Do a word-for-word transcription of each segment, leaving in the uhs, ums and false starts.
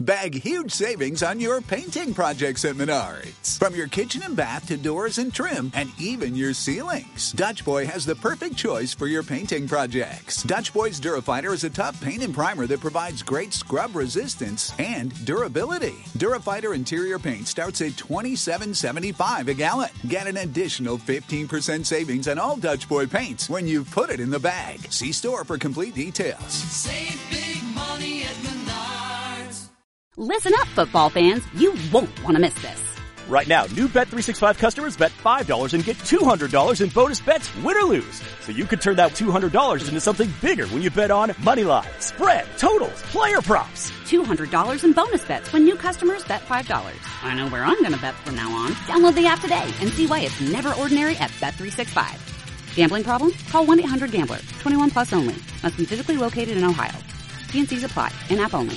Bag huge savings on your painting projects at Menards. From your kitchen and bath to doors and trim, and even your ceilings, Dutch Boy has the perfect choice for your painting projects. Dutch Boy's Durafighter is a tough paint and primer that provides great scrub resistance and durability. Durafighter interior paint starts at twenty-seven seventy-five a gallon. Get an additional fifteen percent savings on all Dutch Boy paints when you put it in the bag. See store for complete details. Save big money at Menards. Listen up, football fans. You won't want to miss this. Right now, new Bet three sixty-five customers bet five dollars and get two hundred dollars in bonus bets, win or lose. So you could turn that two hundred dollars into something bigger when you bet on money line, spread, totals, player props. two hundred dollars in bonus bets when new customers bet five dollars. I know where I'm going to bet from now on. Download the app today and see why it's never ordinary at Bet three sixty-five. Gambling problem? Call one eight hundred gambler. twenty-one plus only. Must be physically located in Ohio. T and C's apply. In-app only.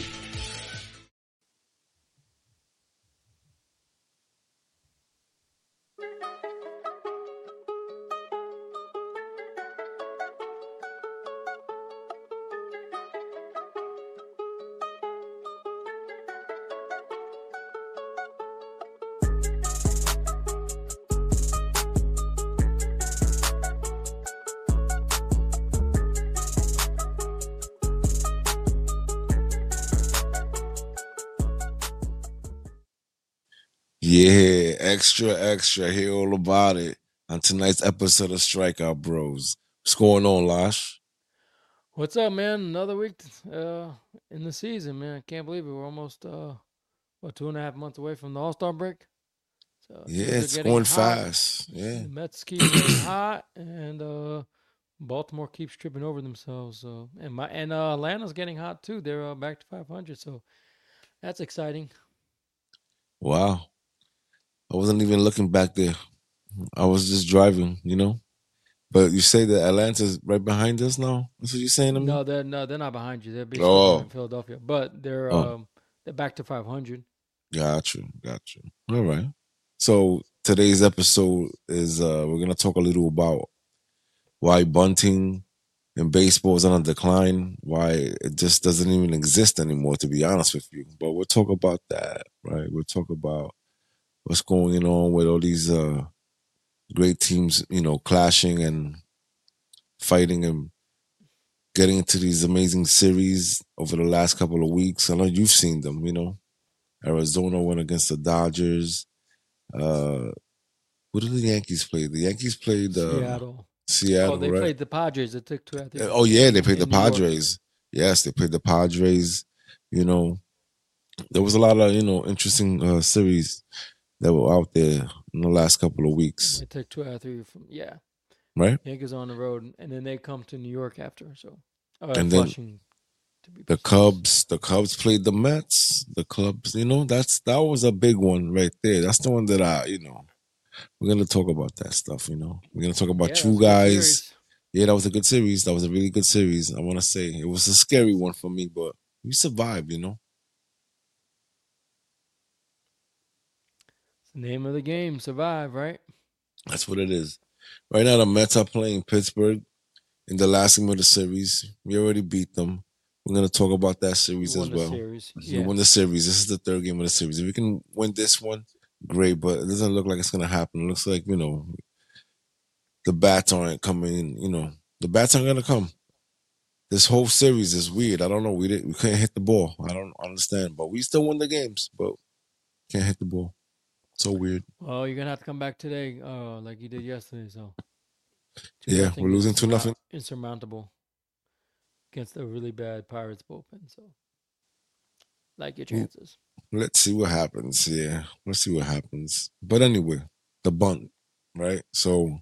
Yeah, extra, extra. Hear all about it on tonight's episode of Strikeout Bros. What's going on, Lash? What's up, man? Another week uh, in the season, man. I can't believe it. We're almost, uh, what, two and a half months away from the All-Star break? So yeah, it's going hot. fast. Yeah. The Mets keep getting hot, and uh, Baltimore keeps tripping over themselves. So And my and uh, Atlanta's getting hot, too. They're uh, back to five hundred, so that's exciting. Wow. I wasn't even looking back there. I was just driving, you know. But you say that Atlanta's right behind us now? That's what you're saying to me? No, they're no, they're not behind you. They're basically oh. in Philadelphia, but they're oh. um, they're back to five hundred. Got you, got you. All right. So today's episode is uh, we're gonna talk a little about why bunting in baseball is on a decline, why it just doesn't even exist anymore, to be honest with you. But we'll talk about that, right? We'll talk about what's going on with all these uh, great teams, you know, clashing and fighting and getting into these amazing series over the last couple of weeks. I know you've seen them, you know. Arizona went against the Dodgers. Uh, who did the Yankees play? The Yankees played uh, Seattle. Seattle, Oh, they right? played the Padres. It took two. I think. Oh, yeah, they played the in New York. Padres. Yes, they played the Padres. You know, there was a lot of, you know, interesting uh, series that were out there in the last couple of weeks. They took two out of three from, yeah. Right? Yankees on the road, and then they come to New York after. So, uh, and then Flushing, to be the Cubs, the Cubs played the Mets. The Cubs, you know, that's that was a big one right there. That's the one that I, you know, we're gonna talk about that stuff. You know, we're gonna talk about yeah, two guys. Yeah, that was a good series. That was a really good series. I want to say it was a scary one for me, but we survived. You know. Name of the game, survive, right? That's what it is. Right now, the Mets are playing Pittsburgh in the last game of the series. We already beat them. We're going to talk about that series as well. Series. We Yeah. won the series. This is the third game of the series. If we can win this one, great, but it doesn't look like it's going to happen. It looks like, you know, the bats aren't coming, you know, the bats aren't going to come. This whole series is weird. I don't know. We didn't, we couldn't hit the ball. I don't understand, but we still won the games, but can't hit the ball. So weird. Well, you're gonna have to come back today, uh, like you did yesterday. So, yeah, we're losing two nothing. Insurmountable against a really bad Pirates bullpen. So, like your chances. Let's see what happens. Yeah, let's see what happens. But anyway, the bunt, right? So,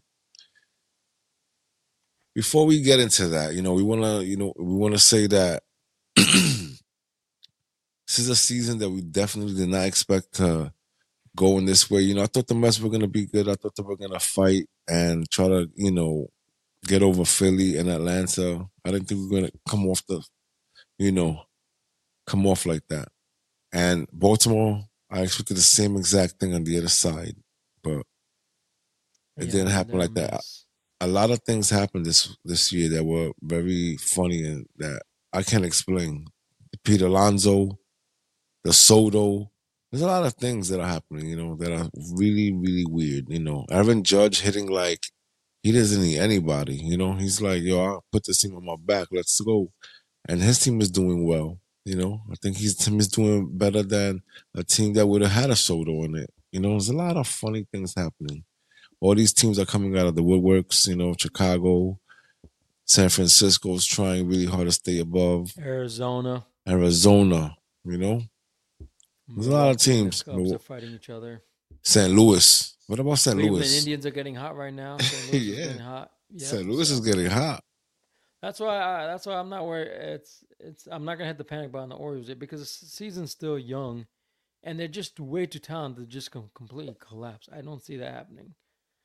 before we get into that, you know, we wanna, you know, we wanna say that this is a season that we definitely did not expect to going this way. You know, I thought the Mets were going to be good. I thought they were going to fight and try to, you know, get over Philly and Atlanta. I didn't think we were going to come off the, you know, come off like that. And Baltimore, I expected the same exact thing on the other side, but it Yeah, didn't happen like that. mess. A lot of things happened this this year that were very funny and that I can't explain. Pete Alonso the Soto. There's a lot of things that are happening, you know, that are really, really weird. You know, Aaron Judge hitting like he doesn't need anybody. You know, he's like, yo, I'll put this team on my back. Let's go. And his team is doing well. You know, I think his team is doing better than a team that would have had a Soto in it. You know, there's a lot of funny things happening. All these teams are coming out of the woodworks. You know, Chicago, San Francisco's trying really hard to stay above. Arizona. Arizona, you know. There's a lot of Milwaukee and the teams. Cubs are fighting each other. Saint Louis. What about Saint Cleveland Louis? Indians are getting hot right now. Saint Louis Yeah. is getting hot. Yep, Saint Louis so is getting hot. That's why. I, that's why I'm not worried. It's. It's. I'm not gonna hit the panic button on the Orioles yet because the season's still young, and they're just way too talented to just com- completely collapse. I don't see that happening.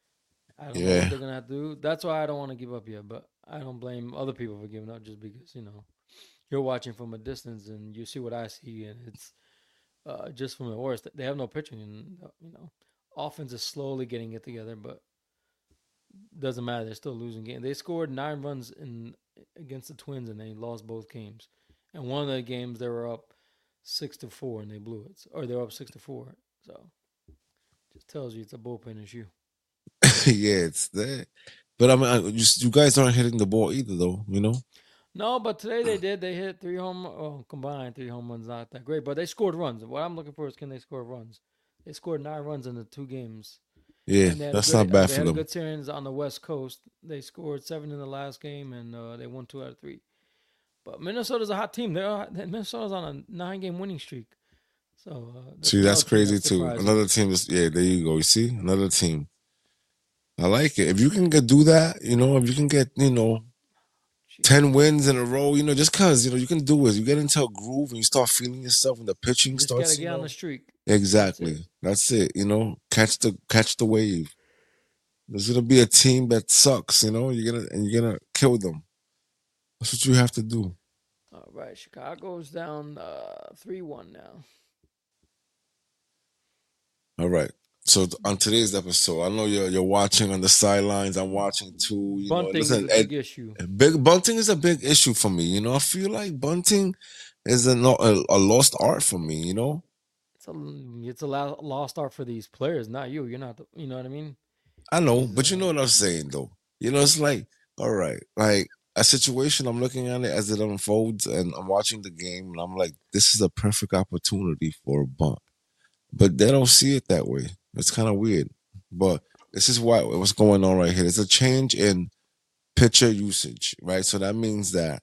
I don't know Yeah. what they're gonna have to do. That's why I don't want to give up yet. But I don't blame other people for giving up just because you know you're watching from a distance and you see what I see, and it's uh, just from the worst. They have no pitching, and uh, you know, offense is slowly getting it together, but doesn't matter. They're still losing games. They scored nine runs in against the Twins, and they lost both games. And one of the games they were up six to four, and they blew it, or they were up six to four. So just tells you it's a bullpen issue. Yeah, it's that. But I mean, I- you, you guys aren't hitting the ball either, though. You know. No, but today they did. They hit three home, well, combined three home runs, not that great, but they scored runs. What I'm looking for is can they score runs? They scored nine runs in the two games. Yeah, And they had a that's good- not bad they for had a them. good series on the West Coast. They scored seven in the last game, and uh, they won two out of three. But Minnesota's a hot team. They're Minnesota's on a nine-game winning streak. So uh, See, that's another team crazy that's too. surprising. Another team is yeah. There you go. You see, another team. I like it. If you can get, do that, you know, if you can get, you know, ten wins in a row, you know, just cause you know you can do it. You get into a groove and you start feeling yourself, and the pitching Just starts. gotta You get on know, the streak. exactly. That's it. You know, catch the catch the wave. There's gonna be a team that sucks. You know, you're gonna and you're gonna kill them. That's what you have to do. All right, Chicago's down uh, three one now. All right. So th- on today's episode, I know you're you're watching on the sidelines. I'm watching too. You know, Bunting listen, is a big Ed- issue. big bunting is a big issue for me. You know, I feel like bunting is a no- a, a lost art for me. You know, It's a it's a lo- lost art for these players, not you. You're not. The, you know what I mean? I know, but you know what I'm saying though. You know, it's like all right, like a situation. I'm looking at it as it unfolds, and I'm watching the game, and I'm like, this is a perfect opportunity for a bunt. But they don't see it that way. It's kind of weird. But this is why what's going on right here. There's a change in pitcher usage, right? So that means that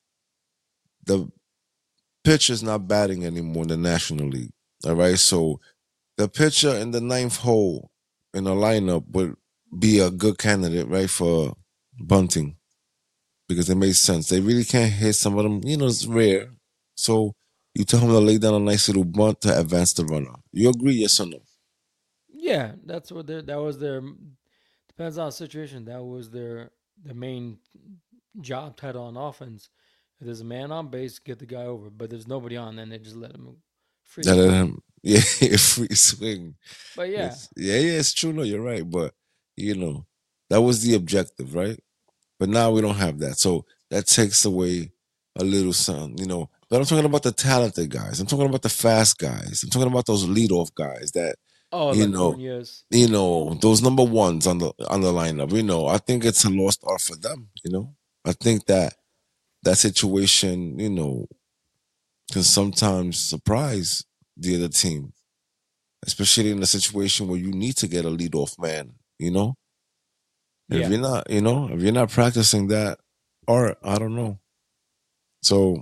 the pitcher's not batting anymore in the National League. All right. So the pitcher in the ninth hole in the lineup would be a good candidate, right, for bunting. Because it makes sense. They really can't hit some of them, you know, it's rare. So you tell him to lay down a nice little bunt to advance the runner. You agree, yes or no? Yeah, that's what their that was their depends on the situation. That was their their main job title on offense. If there's a man on base, get the guy over. But there's nobody on, then they just let him free. That let swing. him, yeah, free swing. But yeah, It's- yeah, yeah, it's true. No, you're right. But, you know, that was the objective, right? But now we don't have that. So that takes away a little something, you know. But I'm talking about the talented guys. I'm talking about the fast guys. I'm talking about those leadoff guys that, oh, you like know, Nunez. you know, those number ones on the on the lineup. You know, I think it's a lost art for them. You know, I think that that situation, you know, can sometimes surprise the other team, especially in a situation where you need to get a leadoff man. You know, if Yeah. you're not, you know, if you're not practicing that art, I don't know. So,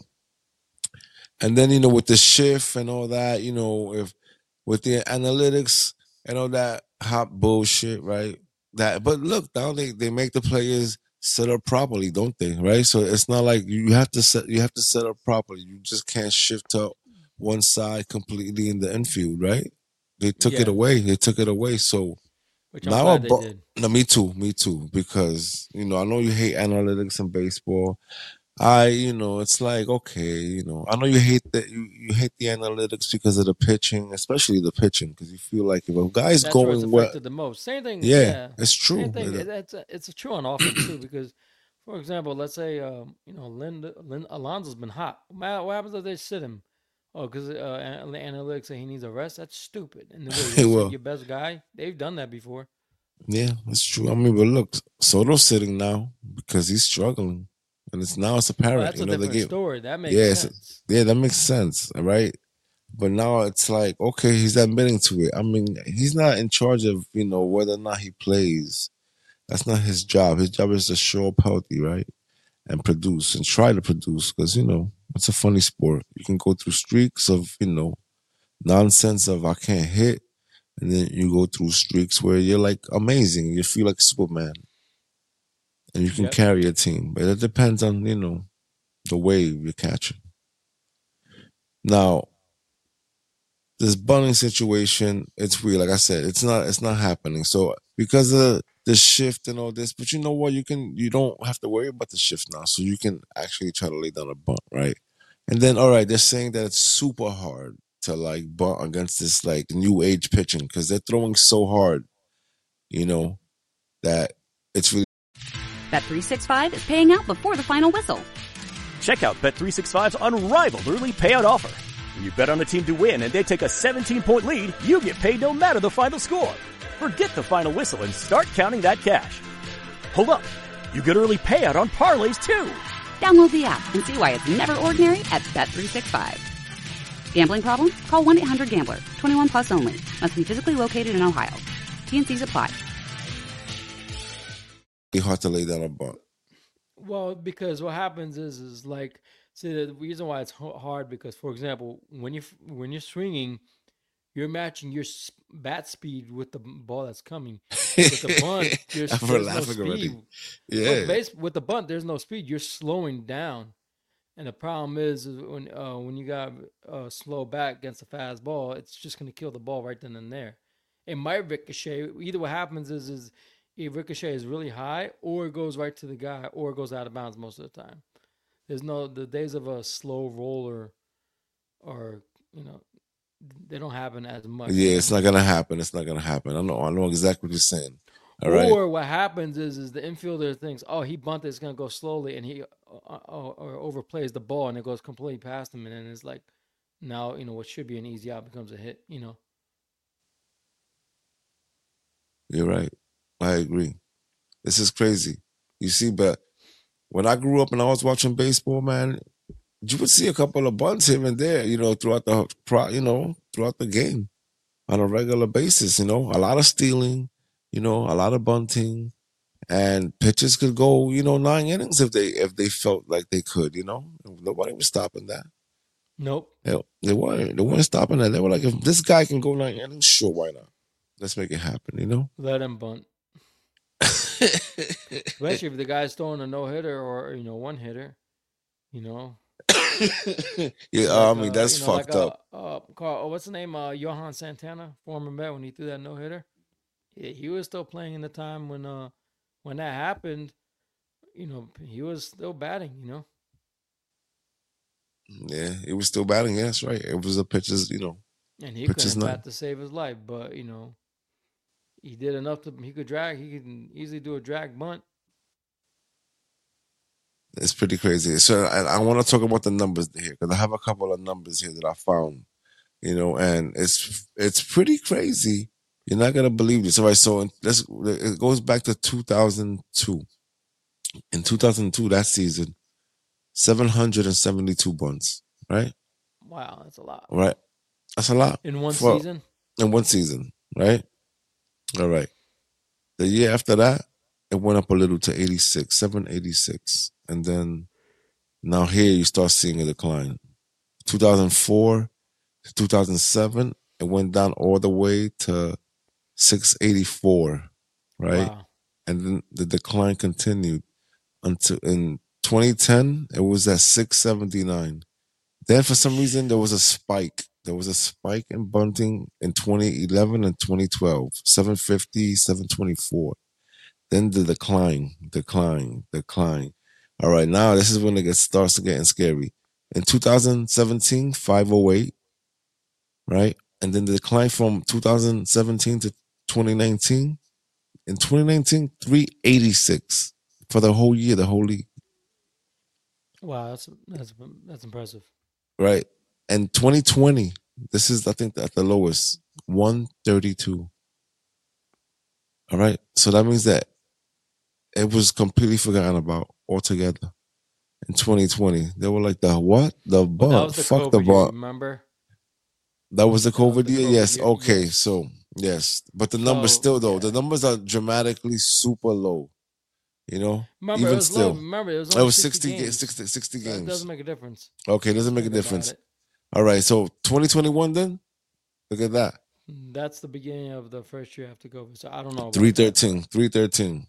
and then you know, with the shift and all that, you know, if with the analytics and all that hot bullshit, right? That, but look, now they they make the players set up properly, don't they? Right? So it's not like you have to set you have to set up properly. You just can't shift to one side completely in the infield, right? They took it Yeah. away. They took it away. So Which I'm now glad I they bu- did. no, me too, me too. Because you know, I know you hate analytics in baseball. I, you know, it's like okay, you know, I know you hate that you, you hate the analytics because of the pitching, especially the pitching, because you feel like if a guy's That's where it's going well, affected the most. Same thing. yeah, Yeah. it's true. Same thing. It- It, it's it's true on offense too because, for example, let's say um, you know Lind, Lind Alonso's been hot. Ma- What happens if they sit him? oh, because uh, an- the analytics say he needs a rest. That's stupid. And the way you sit Well, your best guy, they've done that before. yeah, it's true. I mean, but look, Soto's sitting now because he's struggling, and it's now it's Oh, apparent. that's You a know, they different give. story. That makes Yeah, it's, sense. yeah, that makes sense, right? But now it's like, okay, he's admitting to it. I mean, he's not in charge of, you know, whether or not he plays. That's not his job. His job is to show up healthy, right? And produce and try to produce because, you know, it's a funny sport. You can go through streaks of, you know, nonsense of I can't hit. And then you go through streaks where you're like amazing. You feel like Superman. And you can Yep. carry a team. But it depends on, you know, the wave you're catching. Now, this bunting situation, it's weird. Like I said, it's not it's not happening. So because of the shift and all this, but you know what? You can you don't have to worry about the shift now. So you can actually try to lay down a bunt, right? And then all right, they're saying that it's super hard to like bunt against this like new age pitching because they're throwing so hard, you know, that it's really Bet three sixty-five is paying out before the final whistle. Check out Bet three sixty-five's unrivaled early payout offer. When you bet on a team to win and they take a seventeen-point lead, you get paid no matter the final score. Forget the final whistle and start counting that cash. Hold up. You get early payout on parlays too. Download the app and see why it's never ordinary at Bet three sixty-five. Gambling problem? Call one eight hundred gambler. twenty-one plus only. Must be physically located in Ohio. T and C's apply. hard to lay down a bunt. Well, because what happens is, is like, see, the reason why it's h- hard because, for example, when you when you're swinging, you're matching your s- bat speed with the ball that's coming. With the bunt, there's, I'm there's no laughing already. speed. Yeah. With, base, with the bunt, there's no speed. You're slowing down, and the problem is, is when uh, when you got uh, slow back against a fast ball, it's just gonna kill the ball right then and there. It might ricochet. Either what happens is is a ricochet is really high, or it goes right to the guy, or it goes out of bounds most of the time. There's no the days of a slow roller, or you know, they don't happen as much. Yeah, you it's know? not gonna happen. It's not gonna happen. I know. I know exactly what you're saying. All right. Or what happens is, is the infielder thinks, oh, he bunted, it's gonna go slowly, and he uh, uh, or overplays the ball, and it goes completely past him, and then it's like, now you know what should be an easy out becomes a hit. You know. You're right. I agree. This is crazy. You see, but when I grew up and I was watching baseball, man, you would see a couple of bunts here and there, you know, throughout the pro- you know, throughout the game on a regular basis, you know, a lot of stealing, you know, a lot of bunting, and pitchers could go, you know, nine innings if they if they felt like they could, you know. Nobody was stopping that. Nope. They, they weren't they weren't stopping that. They were like, if this guy can go nine innings, sure, why not? Let's make it happen, you know? Let him bunt. Especially if the guy's throwing a no hitter or you know one hitter, you know. Yeah, Like, I mean uh, that's you know, fucked like, up. Uh, uh, Carl, oh, what's the name? Uh, Johan Santana, former Met, when he threw that no hitter. Yeah, he was still playing in the time when uh when that happened. You know, he was still batting. You know. Yeah, it was still batting. Yeah, that's right. It was a pitcher's, you know, And he pitcher's couldn't night. bat to save his life, but you know, he did enough to he could drag. He could easily do a drag bunt. It's pretty crazy. So I, I want to talk about the numbers here because I have a couple of numbers here that I found, you know, and it's it's pretty crazy. You're not gonna believe this. All right, so let's it goes back to two thousand two. In two thousand two, that season, seven hundred seventy-two bunts. Right, Wow, that's a lot. right. That's a lot In one for- season. in one season. Right. All right. The year after that, it went up a little to eighty-six, seven eighty-six. And then now here you start seeing a decline. two thousand four to two thousand seven, it went down all the way to six eighty-four, right? Wow. And then the decline continued until in twenty ten, it was at six seventy-nine. Then for some reason, there was a spike. There was a spike in bunting in twenty eleven and twenty twelve, seven fifty, seven twenty-four. Then the decline, decline, decline. All right, now this is when it gets, starts getting scary. In two thousand seventeen, five oh eight, right? And then the decline from two thousand seventeen to twenty nineteen. In twenty nineteen, three eighty-six for the whole year, the whole league, Wow, that's that's that's impressive. right? And twenty twenty, this is, I think, at the lowest, one thirty-two. All right. So that means that it was completely forgotten about altogether. In twenty twenty, they were like, the what? The But that butt. was the Fuck COVID the year, butt. remember? That was the That was COVID the year? COVID Yes. year, Okay. yes. So, yes. But the numbers So, still, though, yeah. the numbers are dramatically super low. You know? Remember, Even it was still. low. Remember, it was It only was sixty, sixty, ga- games. sixty, sixty That games. doesn't make a difference. Okay, it doesn't make a Think about difference. it. All right. So, twenty twenty-one then? Look at that. That's the beginning of the first year after COVID. So I don't know. about three that, thirteen. three thirteen.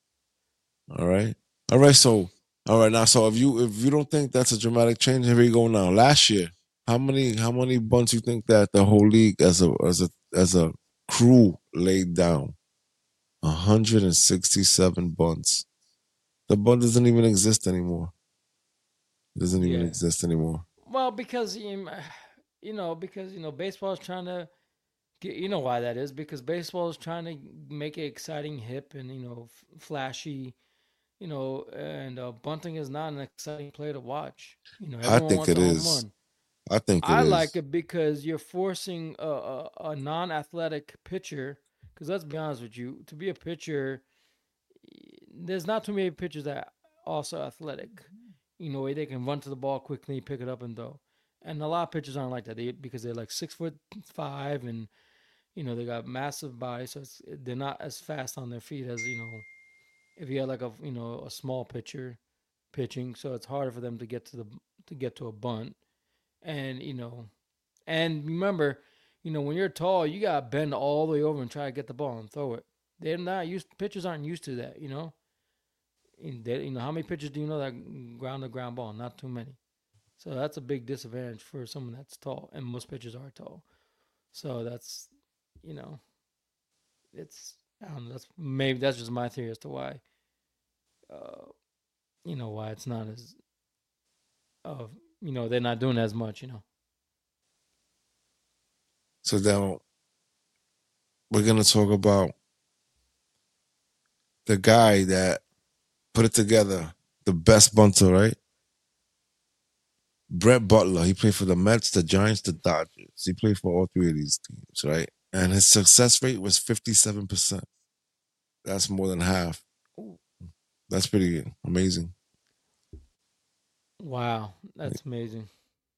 All right. All right. So, all right. Now, so if you if you don't think that's a dramatic change, here we go now. Last year, how many how many bunts you think that the whole league as a as a as a crew laid down? one hundred sixty-seven bunts. The bunt doesn't even exist anymore. It doesn't even Yeah. exist anymore. but- Well, because you you know, because you know, baseball is trying to get. You know why that is? Because baseball is trying to make it exciting, hip, and you know, f- flashy. You know, and uh, bunting is not an exciting play to watch. You know, I everyone think wants it a home is. run. I think it I is. like it because you're forcing a, a, a non-athletic pitcher. Because let's be honest with you, to be a pitcher, there's not too many pitchers that are also athletic. You know, they can run to the ball quickly, pick it up, and throw. And a lot of pitchers aren't like that. They because they're like six foot five, and you know they got massive bodies, so it's, they're not as fast on their feet as you know if you had like a you know a small pitcher pitching. So it's harder for them to get to the to get to a bunt. And you know, and remember, you know, when you're tall, you gotta bend all the way over and try to get the ball and throw it. They're not used. Pitchers aren't used to that. You know, And they, you know how many pitchers do you know that ground to ground ball? Not too many. So that's a big disadvantage for someone that's tall, and most pitchers are tall. So that's, you know, it's I don't know. That's maybe that's just my theory as to why, uh, you know, why it's not as, uh, you know, they're not doing as much. You know. So now we're gonna talk about the guy that put it together, the best bunter, right? Brett Butler. He played for the Mets, the Giants, the Dodgers. He played for all three of these teams, right? And his success rate was fifty-seven percent. That's more than half. That's pretty amazing. Wow, that's amazing.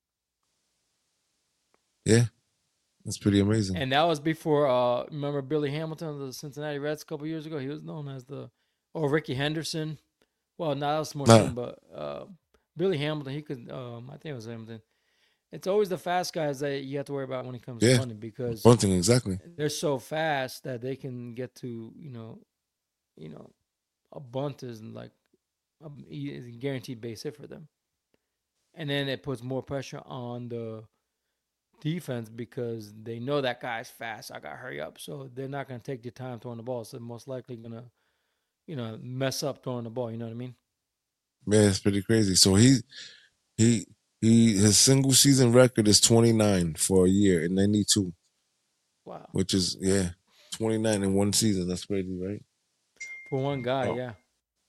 Yeah, that's pretty amazing. And that was before, uh, remember Billy Hamilton of the Cincinnati Reds a couple years ago? He was known as the, or Ricky Henderson. Well, no, that was more Nah. soon, but uh, Billy Hamilton, he could, um, I think it was Hamilton. It's always the fast guys that you have to worry about when it comes Yeah. to bunting because Bunting, exactly. they're so fast that they can get to, you know, you know, a bunt is like a, is a guaranteed base hit for them. And then it puts more pressure on the defense because they know that guy's fast. I got to hurry up. So they're not going to take their time throwing the ball. So they're most likely going to, you know, mess up throwing the ball. You know what I mean? Yeah, it's pretty crazy. So he, he, he, his single season record is twenty-nine for a year in ninety-two, Wow. which is, yeah, twenty-nine in one season. That's crazy, right? For one guy, Oh. yeah.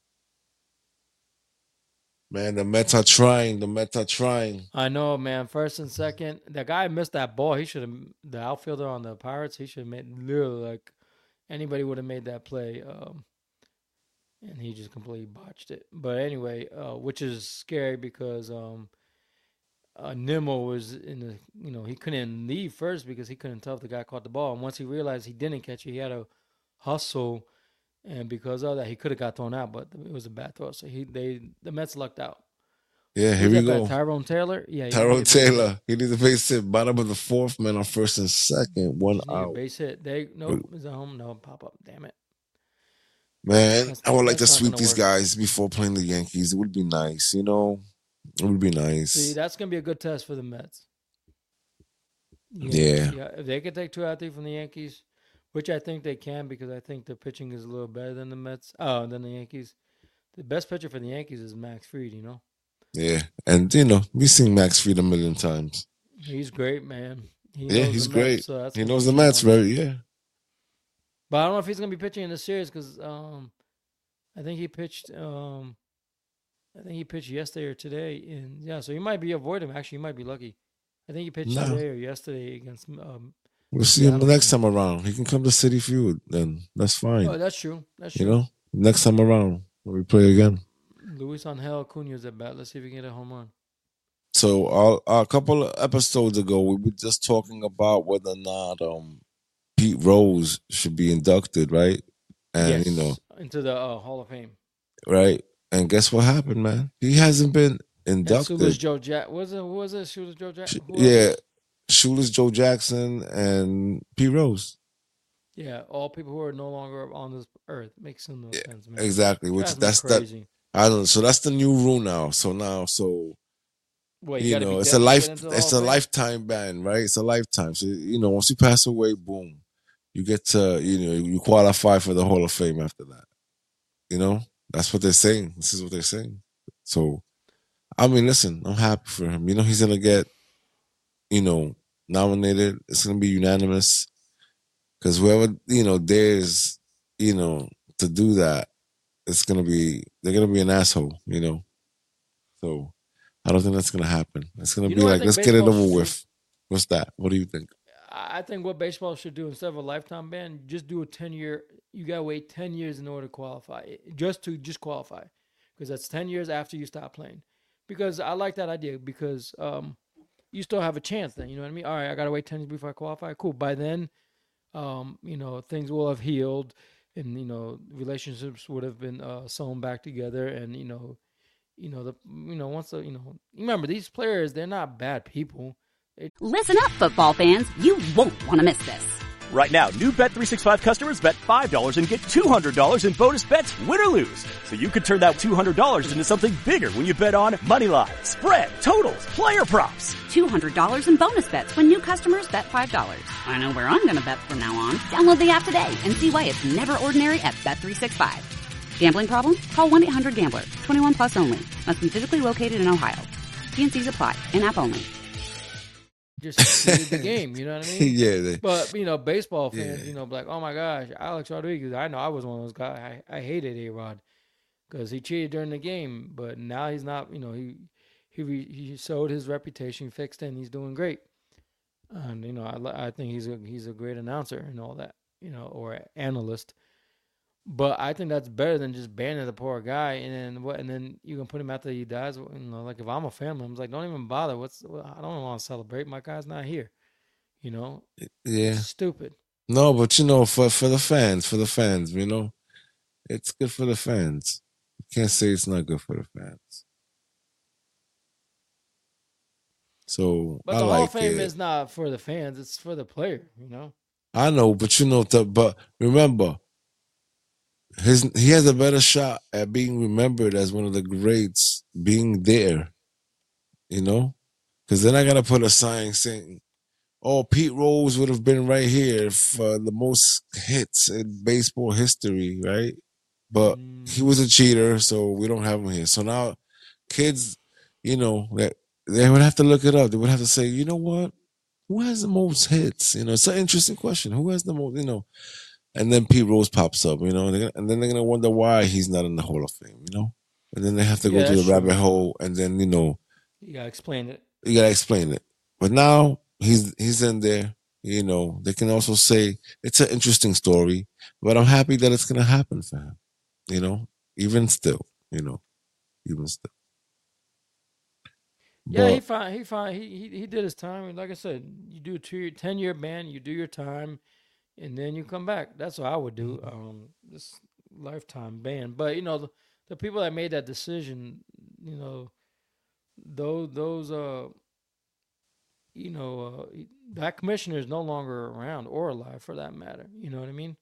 Man, the Mets are trying. The Mets are trying. I know, man. First and second, the guy missed that ball. He should have, the outfielder on the Pirates, he should have made literally like anybody would have made that play. Um, and he just completely botched it. But anyway, uh, which is scary because um, uh, Nimmo was in the, you know, he couldn't leave first because he couldn't tell if the guy caught the ball. And once he realized he didn't catch it, he had to hustle. And because of that, he could have got thrown out, but it was a bad throw. So he, they, the Mets lucked out. Yeah, here Who's we that go. bat? Tyrone Taylor? Yeah. he Tyrone needed a base hit. Taylor. He needs a base hit. Bottom of the fourth, man, on first and second. One He needed a out. base hit. They, nope. Is that home? No, pop up. Damn it. Man, That's I would not- like to that's not sweep gonna these work. guys before playing the Yankees. It would be nice, you know? It would be nice. See, that's going to be a good test for the Mets. Yeah. Yeah. If they could take two out of three from the Yankees, which I think they can because I think the pitching is a little better than the Mets, oh, than the Yankees. The best pitcher for the Yankees is Max Fried, you know? Yeah. And, you know, we've seen Max Fried a million times. He's great, man. He Yeah, knows he's the Mets, great. so that's He gonna knows be the huge Mets on him. very, yeah. But I don't know if he's going to be pitching in the series because um, I think he pitched um, I think he pitched yesterday or today. And yeah, so you might be avoiding him. Actually, you might be lucky. I think he pitched No. today or yesterday against. Um, We'll see him the Seattle. next time around. He can come to City Feud, then that's fine. Oh, that's true. That's you true. know, next time around when we play again. Luis Angel Acuna's at bat. Let's see if we can get a home run. So uh, a couple of episodes ago, we were just talking about whether or not um, Pete Rose should be inducted, right? And yes, you know, into the uh, Hall of Fame. right? And guess what happened, man? He hasn't been inducted. And Shoeless Joe Jack was it? Who was it? Shoeless Joe Jack. Yeah, Shoeless Joe Jackson and Pete Rose. Yeah, all people who are no longer on this earth. Makes no yeah, sense, man. Exactly. Which that's, that's that. I don't know. So that's the new rule now. So now, so Wait, you, you know, it's a life. It's a lifetime ban, right? It's a lifetime. So you know, once you pass away, boom, you get to you know you qualify for the Hall of Fame after that. You know, that's what they're saying. This is what they're saying. So, I mean, listen, I'm happy for him. You know, he's gonna get, you know, nominated. It's gonna be unanimous because whoever you know dares, you know, to do that, it's gonna be they're gonna be an asshole. You know, so. I don't think that's going to happen. It's going to be like, let's get it over with. What's that? What do you think? I think what baseball should do instead of a lifetime ban, just do a ten-year. You got to wait ten years in order to qualify, just to just qualify, because that's ten years after you stop playing. Because I like that idea because um, you still have a chance then. You know what I mean? All right, I got to wait ten years before I qualify. Cool. By then, um, you know, things will have healed, and you know, relationships would have been uh, sewn back together, and you know. You know, the you know, once the, you know, remember these players, they're not bad people. They- Listen up, football fans. You won't want to miss this. Right now, new Bet three sixty-five customers bet five dollars and get two hundred dollars in bonus bets, win or lose. So you could turn that two hundred dollars into something bigger when you bet on money line, spread, totals, player props. two hundred dollars in bonus bets when new customers bet five dollars. I know where I'm going to bet from now on. Download the app today and see why it's never ordinary at Bet three sixty-five. Gambling problem? Call one eight hundred gambler. twenty-one plus only. Must be physically located in Ohio. T and C's apply. In-app only. Just the game, you know what I mean? Yeah. They, but, you know, baseball fans, yeah. you know, like, oh, my gosh, Alex Rodriguez. I know I was one of those guys. I, I hated A-Rod because he cheated during the game. But now he's not, you know, he he he sowed his reputation, fixed it, and he's doing great. And, you know, I, I think he's a, he's a great announcer and all that, you know, or analyst. But I think that's better than just banning the poor guy and then what? And then you can put him after he dies. You know, like if I'm a family, I'm like, don't even bother. What's I don't want to celebrate. My guy's not here. You know, yeah, it's stupid. No, but you know, for for the fans, for the fans, you know, it's good for the fans. You can't say it's not good for the fans. So, but I the like Hall of Fame it. is not for the fans; it's for the player. You know. I know, but you know, the, but remember. His he has a better shot at being remembered as one of the greats being there, you know, because then I gotta put a sign saying, "Oh, Pete Rose would have been right here for the most hits in baseball history, right?" But mm. he was a cheater, so we don't have him here. So now, kids, you know, that they would have to look it up. They would have to say, you know what, who has the most hits? You know, it's an interesting question. Who has the most? You know. And then Pete Rose pops up, you know, and, gonna, and then they're going to wonder why he's not in the Hall of Fame, you know? And then they have to yeah, go to the true. rabbit hole, and then, you know. You got to explain it. You got to explain it. But now he's he's in there, you know. They can also say it's an interesting story, but I'm happy that it's going to happen for him, you know, even still, you know, even still. Yeah, but, he fine. He fine. He, he he did his time. Like I said, you do a two, ten-year ban, you do your time. And then you come back. That's what I would do. Um, this lifetime ban. But you know, the, the people that made that decision, you know, those those uh, you know, uh, that commissioner is no longer around or alive for that matter. You know what I mean?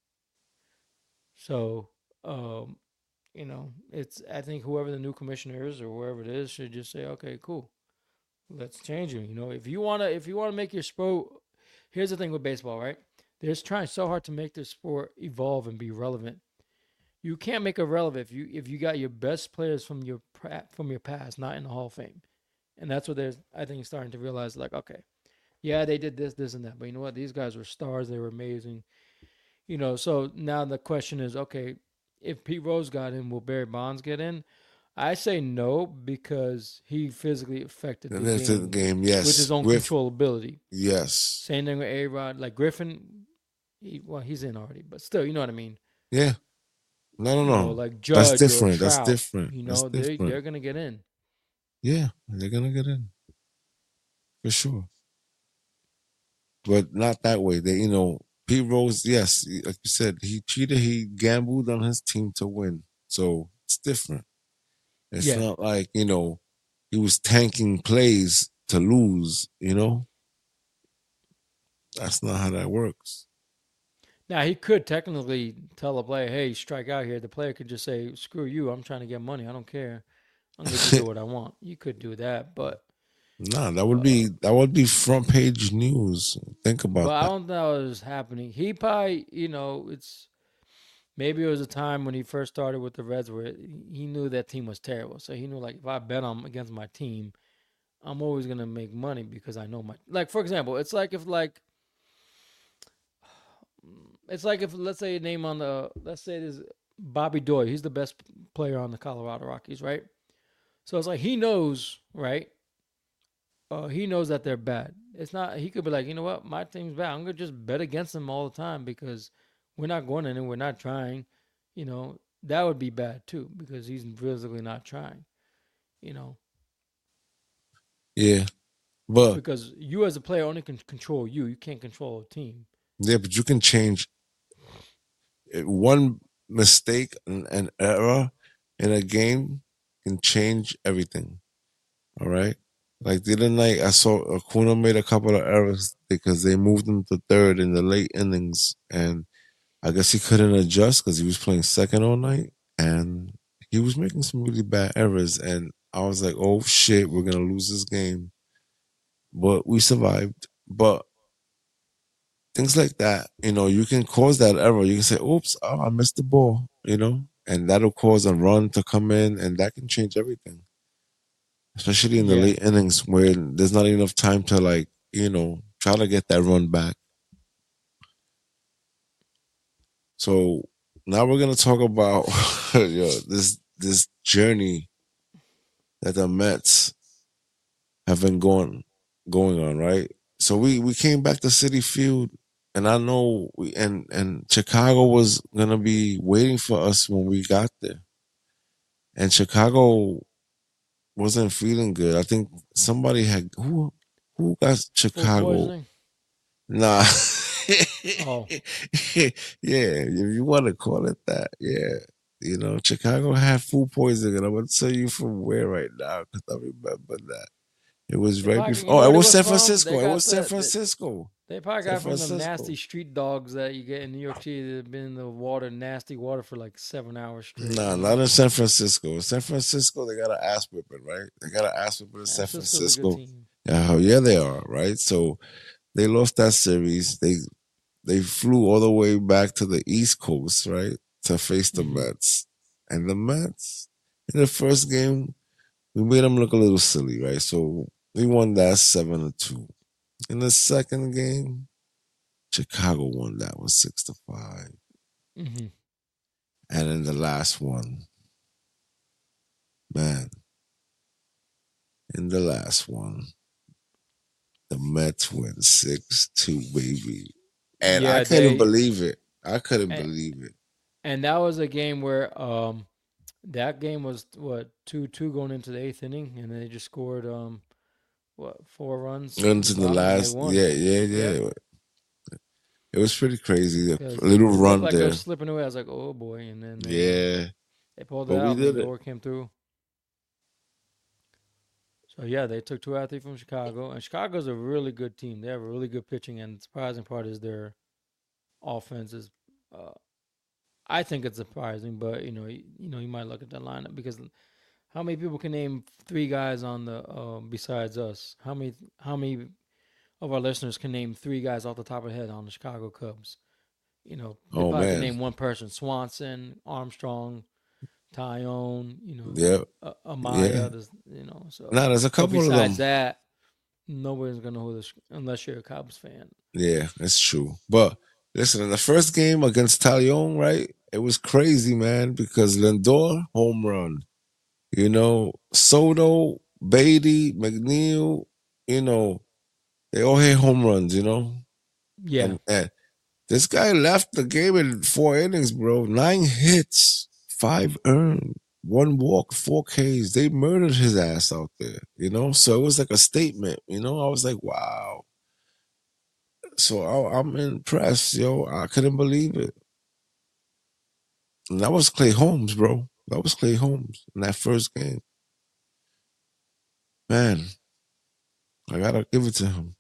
So, um, you know, it's I think whoever the new commissioner is or whoever it is should just say, okay, cool, let's change him. You know, if you wanna if you wanna make your sport, here's the thing with baseball, right? They're just trying so hard to make the sport evolve and be relevant. You can't make it relevant if you if you got your best players from your from your past not in the Hall of Fame, and that's what they're I think starting to realize. Like, okay, yeah, they did this, this, and that, but you know what? These guys were stars. They were amazing. You know, so now the question is, okay, if Pete Rose got in, will Barry Bonds get in? I say no because he physically affected the And then to the game game, yes. with his own Griff- controllability. Yes. Same thing with A-Rod. Like Griffin, he, well, he's in already, but still, you know what I mean? Yeah. No, no, You no. know, like Judge That's or different. That's Trout, different. You That's know, they, different. they're going to get in. Yeah, they're gonna get in. For sure. But not that way. They, you know, Pete Rose, yes, like you said, he cheated, he gambled on his team to win. So it's different. It's Yeah. not like, you know, he was tanking plays to lose, you know? That's not how that works. Now, he could technically tell a player, hey, strike out here. The player could just say, screw you, I'm trying to get money. I don't care. I'm going to do what I want. You could do that, but Nah, that would be that would be front page news. Think about but I that. don't know what was happening. He probably, you know, it's maybe it was a time when he first started with the Reds where he knew that team was terrible. So he knew, like, if I bet on against my team, I'm always going to make money because I know my, like, for example, it's like if, like, it's like if, let's say, name on the, let's say there's Bobby Doyle. He's the best player on the Colorado Rockies, right? So it's like he knows, right? Uh, he knows that they're bad. It's not, he could be like, you know what? My team's bad. I'm going to just bet against them all the time because we're not going in and we're not trying. You know, that would be bad too because he's physically not trying, you know. Yeah. But Because you as a player only can control you. You can't control a team. yeah, but you can change one mistake, an, an error in a game can change everything. All right? Like the other night, I saw Acuna made a couple of errors because they moved him to third in the late innings, and I guess he couldn't adjust because he was playing second all night, and he was making some really bad errors, and I was like, oh shit, we're gonna lose this game. But we survived. But things like that, you know, you can cause that error. You can say, oops, oh, I missed the ball, you know, and that'll cause a run to come in, and that can change everything. Especially in the Yeah. late innings where there's not enough time to, like, you know, try to get that run back. So now we're gonna talk about yo, this this journey that the Mets have been going going on, right? So we we came back to Citi Field, and I know we and and Chicago was gonna be waiting for us when we got there, and Chicago wasn't feeling good. I think somebody had who who got Food Chicago. poisoning? Nah. Oh. Yeah, if you want to call it that, yeah. You know, Chicago had food poisoning, and I'm going to tell you from where right now because I remember that. It was They right probably- before. you know Oh, what it it was was San from? Francisco. They It got was San the- the- Francisco. They probably San got from them Francisco. nasty street dogs that you get in New York City that have been in the water, nasty water for like seven hours straight. Nah, not in San Francisco. In San Francisco, they got an ass whipping, right? They got an ass whipping in San Francisco's a good Francisco. team. Yeah, yeah, they are, right? So they lost that series. They they flew all the way back to the East Coast, right, to face the Mhm. Mets. And the Mets, in the first game, we made them look a little silly, right? So we won that seven to two. In the second game, Chicago won that one six to five. Mm-hmm. And in the last one, man, in the last one, the Mets win six two, baby. And I Yeah, couldn't they- believe it. I couldn't And- believe it. And that was a game where um, that game was what two two going into the eighth inning, and they just scored um, what four runs. Runs in the bottom, and they last, won. yeah, yeah, yeah. Yep. It was pretty crazy. A 'Cause little it looked run like they there. were slipping away. I was like, oh boy, and then they, Yeah. they pulled But it we out. did and it. Lindor came through. So yeah, they took two out of three from Chicago, and Chicago's a really good team. They have a really good pitching, and the surprising part is their offense is. Uh, I think it's surprising, but you know, you, you know, you might look at the lineup because how many people can name three guys on the um, besides us? How many? How many of our listeners can name three guys off the top of their head on the Chicago Cubs? You know, they Oh, probably can man. name one person: Swanson, Armstrong, Tyone. You know, Yeah. uh, Amaya. Yeah. There's, you know, so. Nah, there's a But couple of them. besides that, nobody's gonna know who this unless you're a Cubs fan. Yeah, it's true. But listen, in the first game against Talion, right? It was crazy, man, because Lindor home run, You know, Soto, Beatty, McNeil, you know, they all hit home runs, you know? Yeah. And, and this guy left the game in four innings, bro. Nine hits, five earned, one walk, four Ks. They murdered his ass out there, you know? So it was like a statement, you know? I was like, wow. So I, I'm impressed, yo. I couldn't believe it. And that was Clay Holmes, bro. That was Clay Holmes in that first game. Man, I gotta give it to him.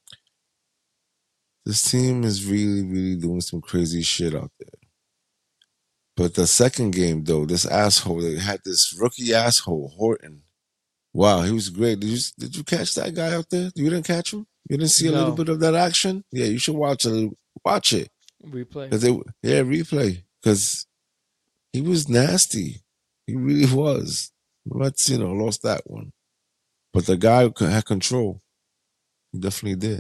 This team is really, really doing some crazy shit out there. But the second game, though, this asshole, they had this rookie asshole, Horton. Wow, he was great. Did you did you catch that guy out there? You didn't catch him? You didn't see a little No. bit of that action? Yeah, you should watch it. Watch it. Replay. Cause they, yeah, replay. Because he was nasty. He really was. Let's, you know, lost that one. But the guy who had control. He definitely did.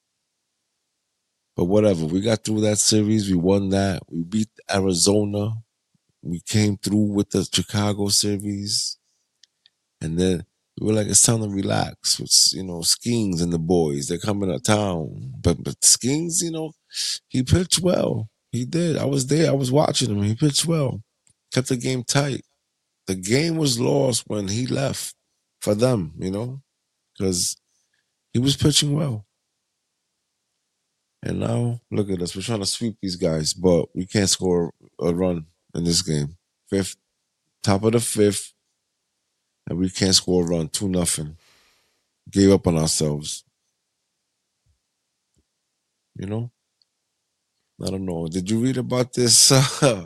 But whatever. We got through that series. We won that. We beat Arizona. We came through with the Chicago series. And then we were like, it's time to relax. It's, you know, Skeens and the boys. They're coming to town. But but Skeens, you know, he pitched well. He did. I was there. I was watching him. He pitched well. Kept the game tight. The game was lost when he left for them, you know, because he was pitching well. And now, look at us. We're trying to sweep these guys, but we can't score a run in this game. Fifth, top of the fifth, and we can't score a run. Two nothing. Gave up on ourselves. You know? I don't know. Did you read about this uh,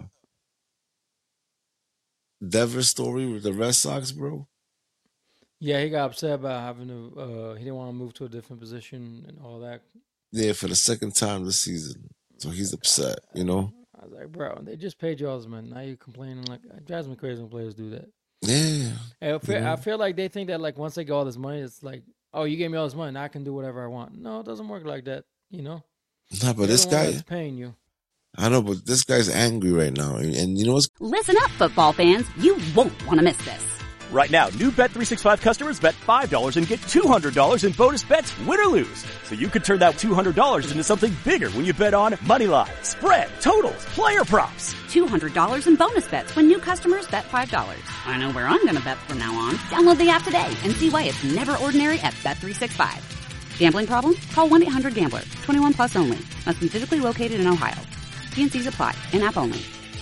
Devers story with the Red Sox, bro? Yeah, he got upset about having to. Uh, he didn't want to move to a different position and all that. Yeah, for the second time this season. So he's upset, you know? I was like, bro, they just paid you all this money. Now you're complaining. Like, it drives me crazy when players do that. Yeah. And I feel, you know? I feel like they think that, like, once they get all this money, it's like, oh, you gave me all this money. Now I can do whatever I want. No, it doesn't work like that, you know? Nah, but You're this the one guy, that's paying you. I know, but this guy's angry right now. And, and you know what's Listen up, football fans. You won't want to miss this. Right now, new Bet three sixty-five customers bet five dollars and get two hundred dollars in bonus bets, win or lose. So you could turn that two hundred dollars into something bigger when you bet on money line, spread, totals, player props. two hundred dollars in bonus bets when new customers bet five dollars. I know where I'm going to bet from now on. Download the app today and see why it's never ordinary at Bet three sixty-five. Gambling problem? Call one eight hundred gambler. twenty-one plus only. Must be physically located in Ohio. T and C's apply. In-app only.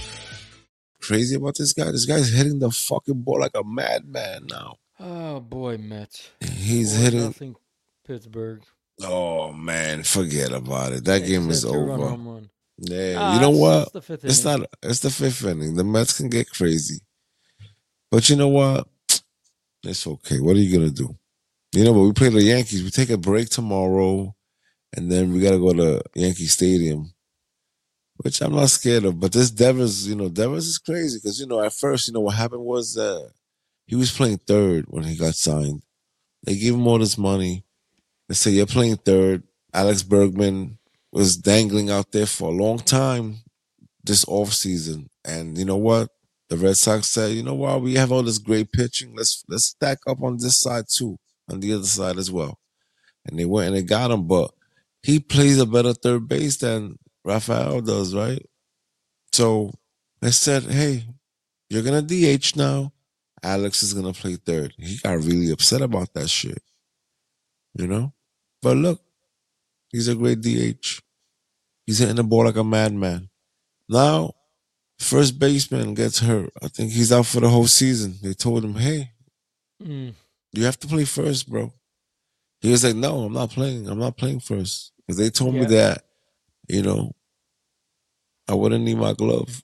crazy about this guy? This guy's hitting the fucking ball like a madman now. Oh, boy, Mets. He's Four hitting. nothing Pittsburgh. Oh, man, forget about it. That They game just is hit a two-run over. home run. Yeah, Ah, you know it's- what? it's the fifth It's inning. not. It's the fifth inning. The Mets can get crazy, but you know what? It's okay. What are you gonna do? You know, but we play the Yankees. We take a break tomorrow, and then we gotta go to Yankee Stadium, which I'm not scared of. But this Devers, you know, Devers is crazy because you know at first, you know what happened was uh, he was playing third when he got signed. They gave him all this money. They say you're playing third. Alex Bergman was dangling out there for a long time this offseason. And you know what? The Red Sox said, you know what? We have all this great pitching. Let's let's stack up on this side too, on the other side as well. And they went and they got him, but he plays a better third base than Rafael does, right? So they said, hey, you're going to D H now. Alex is going to play third. He got really upset about that shit, you know? But look, he's a great D H. He's hitting the ball like a madman. Now, first baseman gets hurt. I think he's out for the whole season. They told him, hey, Mm. you have to play first, bro. He was like, no, I'm not playing. I'm not playing first. Because they told me Yeah. that, you know, I wouldn't need my glove.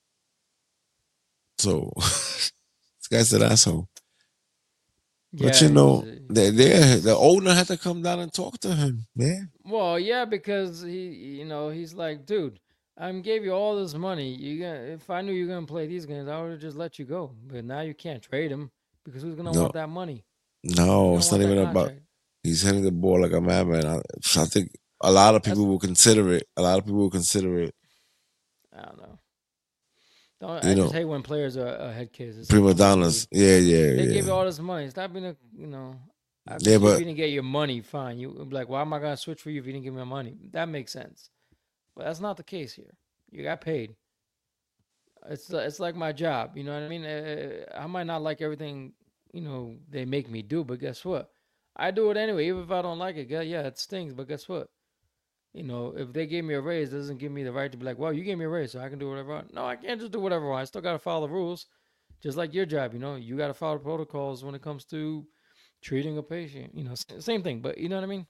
So, this guy's an asshole. But, Yeah, you know, he's- they, they, the owner had to come down and talk to him, man. Well, yeah, because he, you know, he's like, dude, I gave you all this money. You gonna, if I knew you were gonna play these games, I would have just let you go. But now you can't trade him because who's gonna No. want that money? No, Who's it's gonna not want even that about. contract? He's hitting the ball like a madman. I, I think a lot of people That's- will consider it. A lot of people will consider it. I don't know. Don't, You I know, just hate when players are, are head kids. It's like, prima come on, donnas. dude. Yeah, yeah, They yeah. gave you all this money. Stop being a, you know. I Yeah, get you if but you didn't get your money, fine. You be like, why am I gonna switch for you if you didn't give me my money? That makes sense. But that's not the case here. You got paid. It's it's like my job. You know what I mean? Uh, I might not like everything, you know, they make me do, but guess what? I do it anyway, even if I don't like it. Yeah, yeah, it stings, but guess what? You know, if they gave me a raise, it doesn't give me the right to be like, well, you gave me a raise, so I can do whatever I want. No, I can't just do whatever I want. I still got to follow the rules, just like your job. You know, you got to follow the protocols when it comes to treating a patient. You know, s- same thing, but you know what I mean?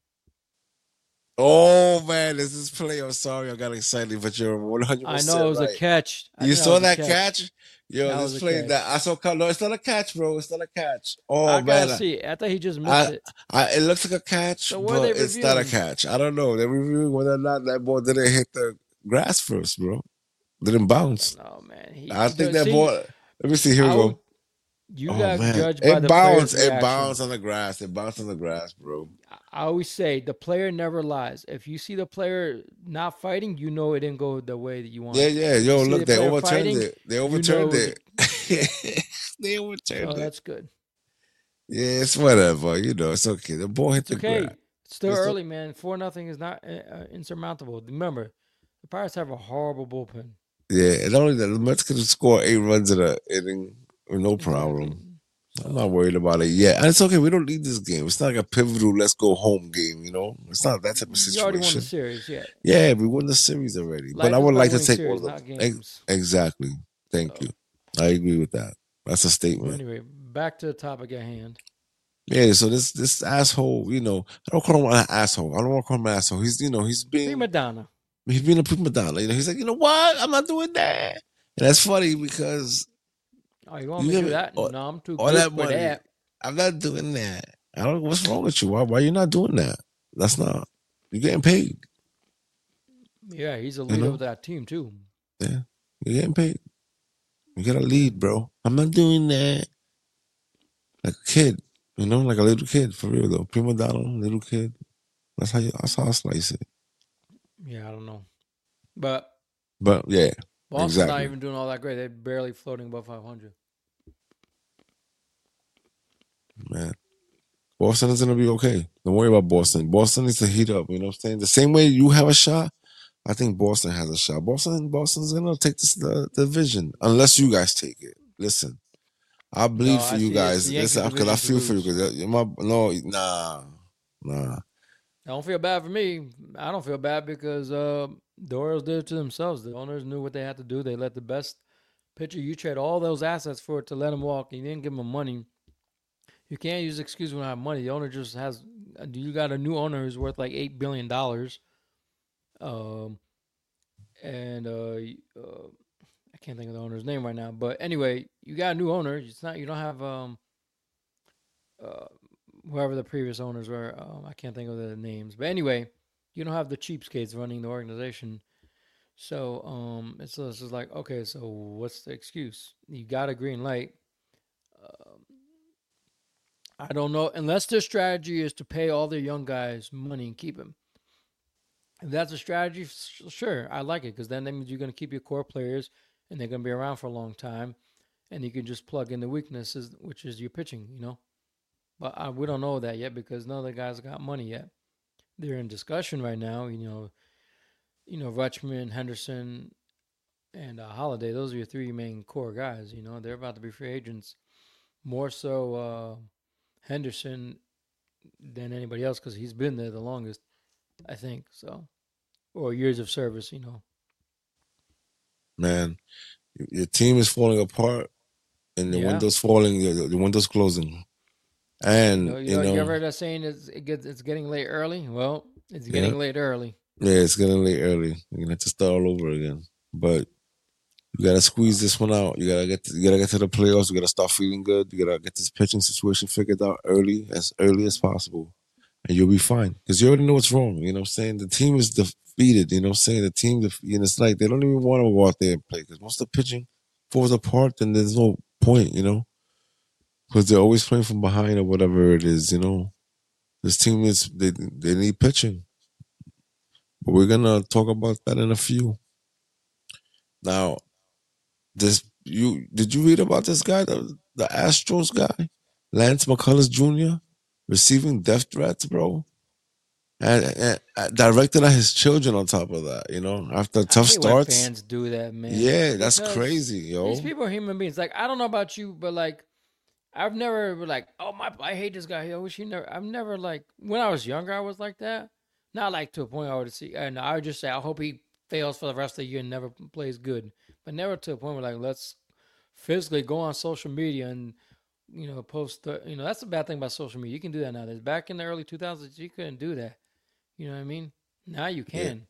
oh man, this is play. I'm sorry, I got excited, but you're one hundred I know percent it was a right. catch. I You think that saw was a that catch. catch? Yo, That this was a play catch. that I saw. No, it's not a catch, bro. It's not a catch. Oh I gotta man, see. I thought he just missed I, it. I, it looks like a catch, So what are but they it's not a reviewing? catch. I don't know. They're reviewing whether or not that ball didn't hit the grass first, bro. Didn't bounce. No, man. He, I you think know, that see, ball. Let me see. Here we I would, go. you Oh got man, judged by it the player's bounced. It reaction. bounced on the grass. It bounced on the grass, bro. I I always say the player never lies. If you see the player not fighting, you know it didn't go the way that you Yeah, wanted. yeah. If you Yo, see look, the they player overturned fighting, it. They you know overturned it was a, it. They overturned so it. that's good. Yeah, it's whatever. You know, it's okay. The ball hit It's the grass. okay. It's still It's the- early, man. Four nothing is not uh, uh, insurmountable. Remember, the Pirates have a horrible bullpen. Yeah, and not only that, the Mets could score eight runs in an inning with no Exactly. problem. I'm not So worried about it yet. And it's okay. We don't need this game. It's not like a pivotal let's go home game, you know? It's not that type of you already won the situation. series, yeah. Yeah, we won the series already. But Life I is would about like to winning take series, all not of them. Ex- games. Exactly. Thank So, you. I agree with that. That's a well, statement. anyway, back to the topic at hand. Yeah, so this this asshole, you know, I don't call him an asshole. I don't want to call him an asshole. He's, you know, he's being Prima donna. he's being a prima donna. You know, he's like, you know what? I'm not doing that. And that's funny because Oh, you want you me to give do me that? all, No, I'm too all good that for money. that. I'm not doing that. I don't know what's wrong with you. Why why you not doing that? That's not you're getting paid. Yeah, he's a You leader know? of that team too. Yeah. You're getting paid. You gotta lead, bro. I'm not doing that. Like a kid. You know, like a little kid, for real though. Prima donna, little kid. That's how you that's how I slice it. Yeah, I don't know, but But yeah, Boston's not exactly. even doing all that great. They're barely floating above five hundred. Man. Boston is gonna be okay. Don't worry about Boston. Boston needs to heat up, you know what I'm saying? The same way you have a shot, I think Boston has a shot. Boston Boston's gonna take this the division. Unless you guys take it. Listen. I bleed No, for I you see it's guys. the Yankees Listen, because I division to feel for you. lose. Because my no, nah, nah. Don't feel bad for me. I don't feel bad because uh, the Orioles did it to themselves. The owners knew what they had to do. They let the best pitcher. You trade all those assets for it to let him walk. You didn't give him money. You can't use excuse when I have money. The owner just has. You got a new owner who's worth like eight billion dollars. Um, and uh, uh, I can't think of the owner's name right now. But anyway, you got a new owner. It's not. You don't have um. Uh, whoever the previous owners were, um, I can't think of the names. But anyway, you don't have the cheapskates running the organization. So um, it's, it's just like, okay, so what's the excuse? You got a green light. Um, I don't know. Unless their strategy is to pay all their young guys money and keep them. If that's a strategy, sure, I like it because then that means you're going to keep your core players and they're going to be around for a long time. And you can just plug in the weaknesses, which is your pitching, you know? But uh, we don't know that yet because none of the guys got money yet. They're in discussion right now. You know, you know, Rutschman, Henderson, and uh, Holiday. Those are your three main core guys. You know, they're about to be free agents. More so uh, Henderson than anybody else because he's been there the longest, I think. So, or years of service. You know. Man, your team is falling apart, and the Yeah. window's falling. The, the window's closing. And You, know, you, you know, know, you ever heard that saying? It's it gets it's getting late early. Well, it's getting Yeah. late early. yeah, it's getting late early. You're gonna have to start all over again. But you gotta squeeze this one out. You gotta get to, you gotta get to the playoffs. You gotta start feeling good. You gotta get this pitching situation figured out early, as early as possible, and you'll be fine because you already know what's wrong. You know what I'm saying? The team is defeated. You know what I'm saying? The team, def- you know, it's like they don't even want to go out there and play because once the pitching falls apart, then there's no point. You know, because they're always playing from behind or whatever it is. You know, this team is they they need pitching. But we're gonna talk about that in a few. Now, this you did you read about this guy, the, the Astros guy, Lance McCullers Junior, receiving death threats, bro, and, and, and directed at his children on top of that. You know, after I tough hate when starts. fans do that, man. Yeah, that's Because crazy, yo. These people are human beings. Like, I don't know about you, but like, I've never been like, oh my, I hate this guy. I wish he never. I've never like when I was younger, I was like that. Not like to a point I would see, and I would just say, I hope he fails for the rest of the year and never plays good. But never to a point where like, let's physically go on social media and you know post. The, you know that's the bad thing about social media. You can do that nowadays. Back in the early two thousands, you couldn't do that. You know what I mean? Now you can.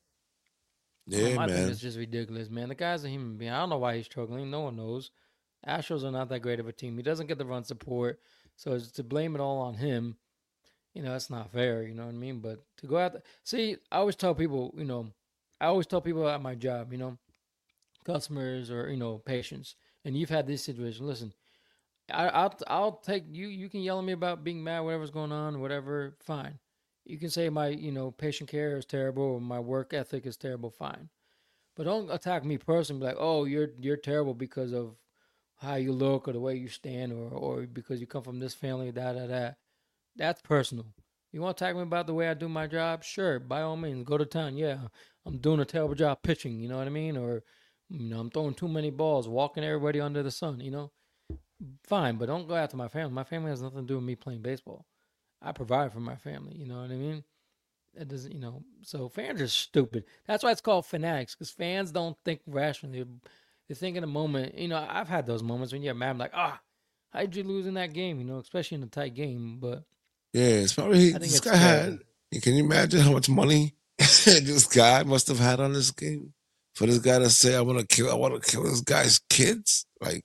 Yeah, Um, I man. think it's just ridiculous, man. The guy's a human being. I don't know why he's struggling. No one knows. Astros are not that great of a team. He doesn't get the run support. So it's to blame it all on him, you know, that's not fair. You know what I mean? But to go out there, see, I always tell people, you know, I always tell people at my job, you know, customers or, you know, patients, and you've had this situation. Listen, I, I'll, I'll take you. You can yell at me about being mad, whatever's going on, whatever. Fine. You can say my, you know, patient care is terrible or my work ethic is terrible. Fine. But don't attack me personally. Be like, oh, you're you're terrible because of how you look or the way you stand or or because you come from this family, da da da. That's personal. You want to attack me about the way I do my job? Sure, by all means, go to town. Yeah, I'm doing a terrible job pitching. You know what I mean? Or you know, I'm throwing too many balls, walking everybody under the sun. You know, fine, but don't go after my family. My family has nothing to do with me playing baseball. I provide for my family. You know what I mean? It doesn't, you know. So fans are stupid. That's why it's called fanatics, because fans don't think rationally. They think in a moment. You know, I've had those moments when you're mad. I'm like, ah, how'd you lose in that game? You know, especially in a tight game. But Yeah, it's probably I think this it's guy had. terrible. Can you imagine how much money this guy must have had on this game for this guy to say, "I want to kill, I want to kill this guy's kids"? Like,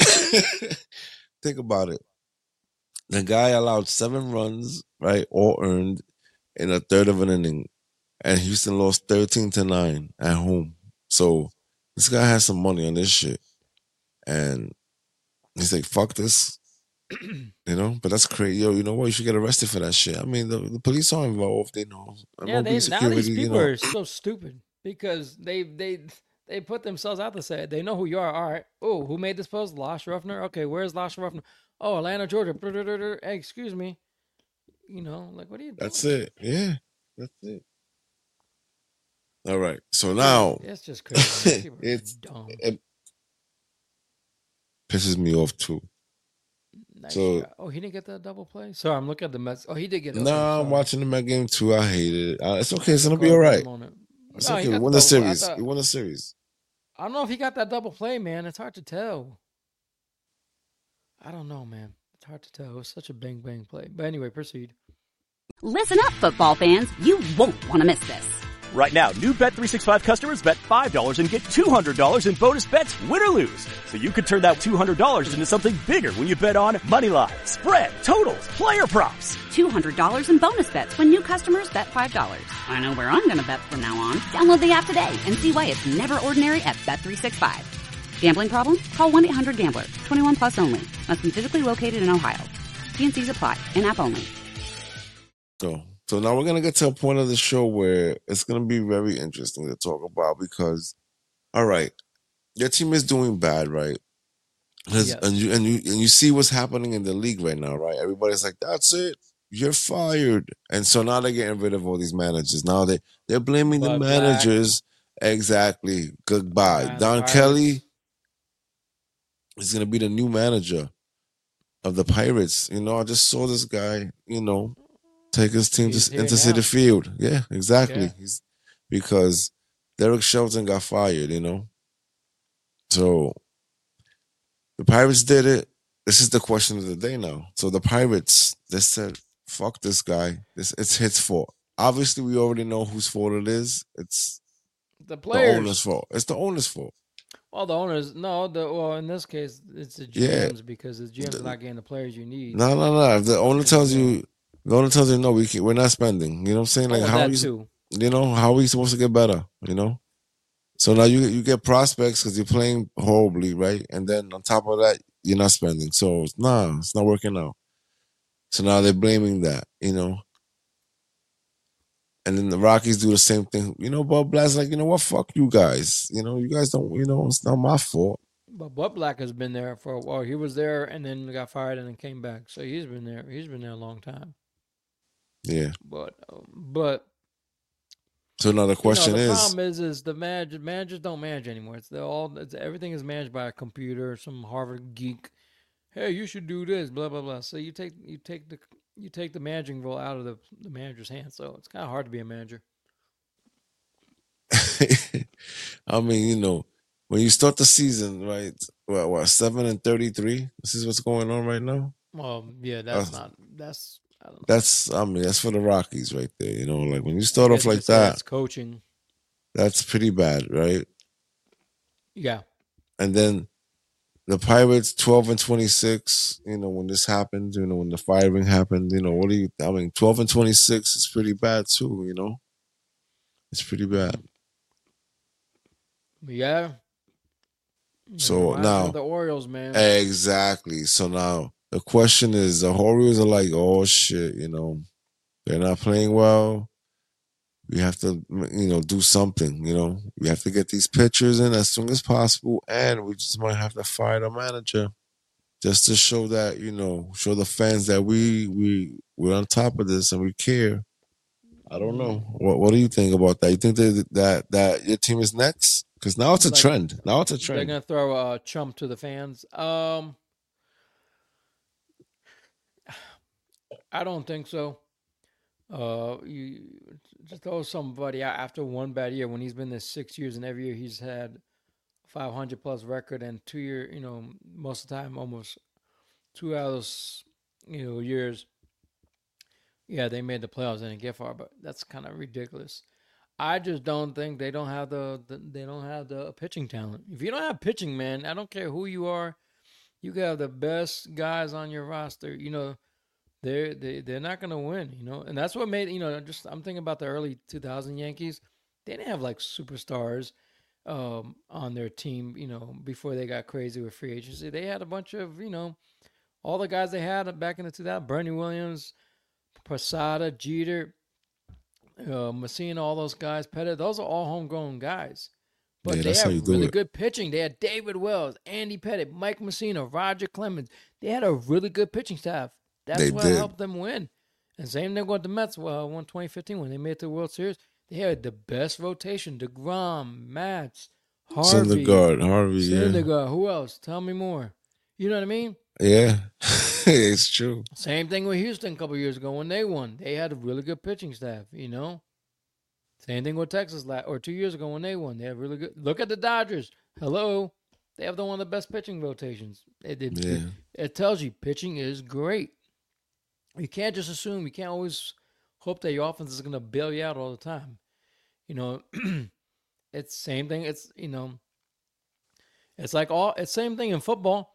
think about it. The guy allowed seven runs, right, all earned in a third of an inning, and Houston lost thirteen to nine at home. So this guy has some money on this shit, and he's like, "Fuck this." You know, but that's crazy. Yo, you know what? You should get arrested for that shit. I mean, the, the police are involved. They know. Yeah, M L B they now security, these you people know. are so stupid because they they they put themselves out to say it. They know who you are. All right. Oh, who made this post? Losh Ruffner. Okay, where's Losh Ruffner? Oh, Atlanta, Georgia. Hey, excuse me. You know, like what are you doing? That's it. Yeah, that's it. All right. So now It's just crazy. People are it's dumb. it pisses me off too. Nice So shot. Oh, he didn't get that double play. Sorry, I'm looking at the Mets. Oh, he did get it. now Okay, I'm sorry. watching the Met game too. I hate it. Uh, it's okay. It's gonna Caught be up all in the right. moment. It's No, he okay. We got won the the double play. I series. thought- We won the series. I don't know if he got that double play, man. It's hard to tell. I don't know, man. It's hard to tell. It was such a bang bang play. But anyway, proceed. Listen up, football fans. You won't want to miss this. Right now, new Bet three sixty-five customers bet five dollars and get two hundred dollars in bonus bets, win or lose. So you could turn that two hundred dollars into something bigger when you bet on money line, spread, totals, player props. two hundred dollars in bonus bets when new customers bet five dollars. I know where I'm going to bet from now on. Download the app today and see why it's never ordinary at Bet three sixty-five. Gambling problem? Call one eight hundred gambler. twenty-one plus only. Must be physically located in Ohio. T and C's apply. In-app only. So, so now we're gonna get to a point of the show where it's gonna be very interesting to talk about because, all right, your team is doing bad, right? Has- Yes. And you and you and you see what's happening in the league right now, right? Everybody's like, "That's it, you're fired," and so now they're getting rid of all these managers. Now they they're blaming the Bud Black. managers. Exactly. Goodbye, Ryan Don Pirates. Kelly is gonna be the new manager of the Pirates. You know, I just saw this guy. You know. Take his team He's to, here into now. City Field. Yeah, exactly. Yeah. He's because Derek Shelton got fired, you know. So the Pirates did it. This is the question of the day now. So the Pirates, they said, fuck this guy. This it's his fault. Obviously, we already know whose fault it is. It's The the players. owner's fault. It's the owner's fault. Well, the owners. No, the well, in this case, it's the G Yeah. Ms because the G Ms are not getting the players you need. No, no, no. If the owner tells you, the owner tells you, no, we can, we're not spending. You know what I'm saying? Like, oh, how are that you, too. you know, how are we supposed to get better? You know? So now you you get prospects because you're playing horribly, right? And then on top of that, you're not spending. So nah, it's not working out. So now they're blaming that, you know. And then the Rockies do the same thing. You know, Bob Black's like, you know what? Fuck you guys. You know, you guys don't, you know, it's not my fault. But Bud Black has been there for a while. He was there and then got fired and then came back. So he's been there. He's been there a long time. Yeah. But um, but So now the question you know, the is, problem is is the managers managers don't manage anymore. It's the all it's, everything is managed by a computer. Some Harvard geek. Hey, you should do this. Blah blah blah. So you take you take the you take the managing role out of the, the manager's hands. So it's kind of hard to be a manager. I mean, you know, when you start the season, right? What, what seven and thirty-three? This is what's going on right now. Well, yeah, that's Uh, not that's I don't know. That's, I mean, that's for the Rockies right there. You know, like when you start I off guess you like could say that, that's coaching. that's pretty bad, right? Yeah. And then the Pirates, twelve and twenty-six. You know, when this happened, you know, when the firing happened, you know, what do you? I mean, twelve and twenty-six is pretty bad too. You know, it's pretty bad. Yeah. So Reminds me now, of the Orioles, man. exactly. So now the question is, the Orioles are like, oh shit, you know, they're not playing well. We have to, you know, do something. You know, we have to get these pitchers in as soon as possible, and we just might have to fire the manager just to show that, you know, show the fans that we we we're on top of this and we care. I don't know. What What do you think about that? You think that that, that your team is next? Because now it's a Like, trend. Now it's a They're trend. gonna throw a chump to the fans. Um, I don't think so. Uh, you just throw somebody out after one bad year when he's been there six years and every year he's had five hundred plus record and two year, you know, most of the time almost two out of those, you know, years. Yeah, they made the playoffs and didn't get far, but that's kind of ridiculous. I just don't think they don't have the, the they don't have the pitching talent. If you don't have pitching, man, I don't care who you are, you can have the best guys on your roster. You know, they're they they're not gonna win. You know, and that's what made you know. Just I'm thinking about the early two thousand Yankees. They didn't have like superstars um, on their team. You know, before they got crazy with free agency, they had a bunch of you know all the guys they had back in the two thousands. Bernie Williams, Posada, Jeter. Uh, Messina, all those guys, Pettit, those are all homegrown guys. But Yeah, they that's how you have do really it. good pitching. They had David Wells, Andy Pettit, Mike Messina, Roger Clemens. They had a really good pitching staff. That's They what did. helped them win. And same thing with the Mets. Well, won twenty fifteen when they made it to the World Series. They had the best rotation: DeGrom, Matz, Harvey, Syndergaard, Harvey, yeah. Syndergaard. Who else? Tell me more. You know what I mean? Yeah, it's true. Same thing with Houston a couple years ago when they won. They had a really good pitching staff, you know? Same thing with Texas la or two years ago when they won. They had really good. Look at the Dodgers. Hello. They have the one of the best pitching rotations. It, it, Yeah. it, it tells you pitching is great. You can't just assume. You can't always hope that your offense is going to bail you out all the time. You know, it's same thing. It's, you know, it's like all, it's same thing in football.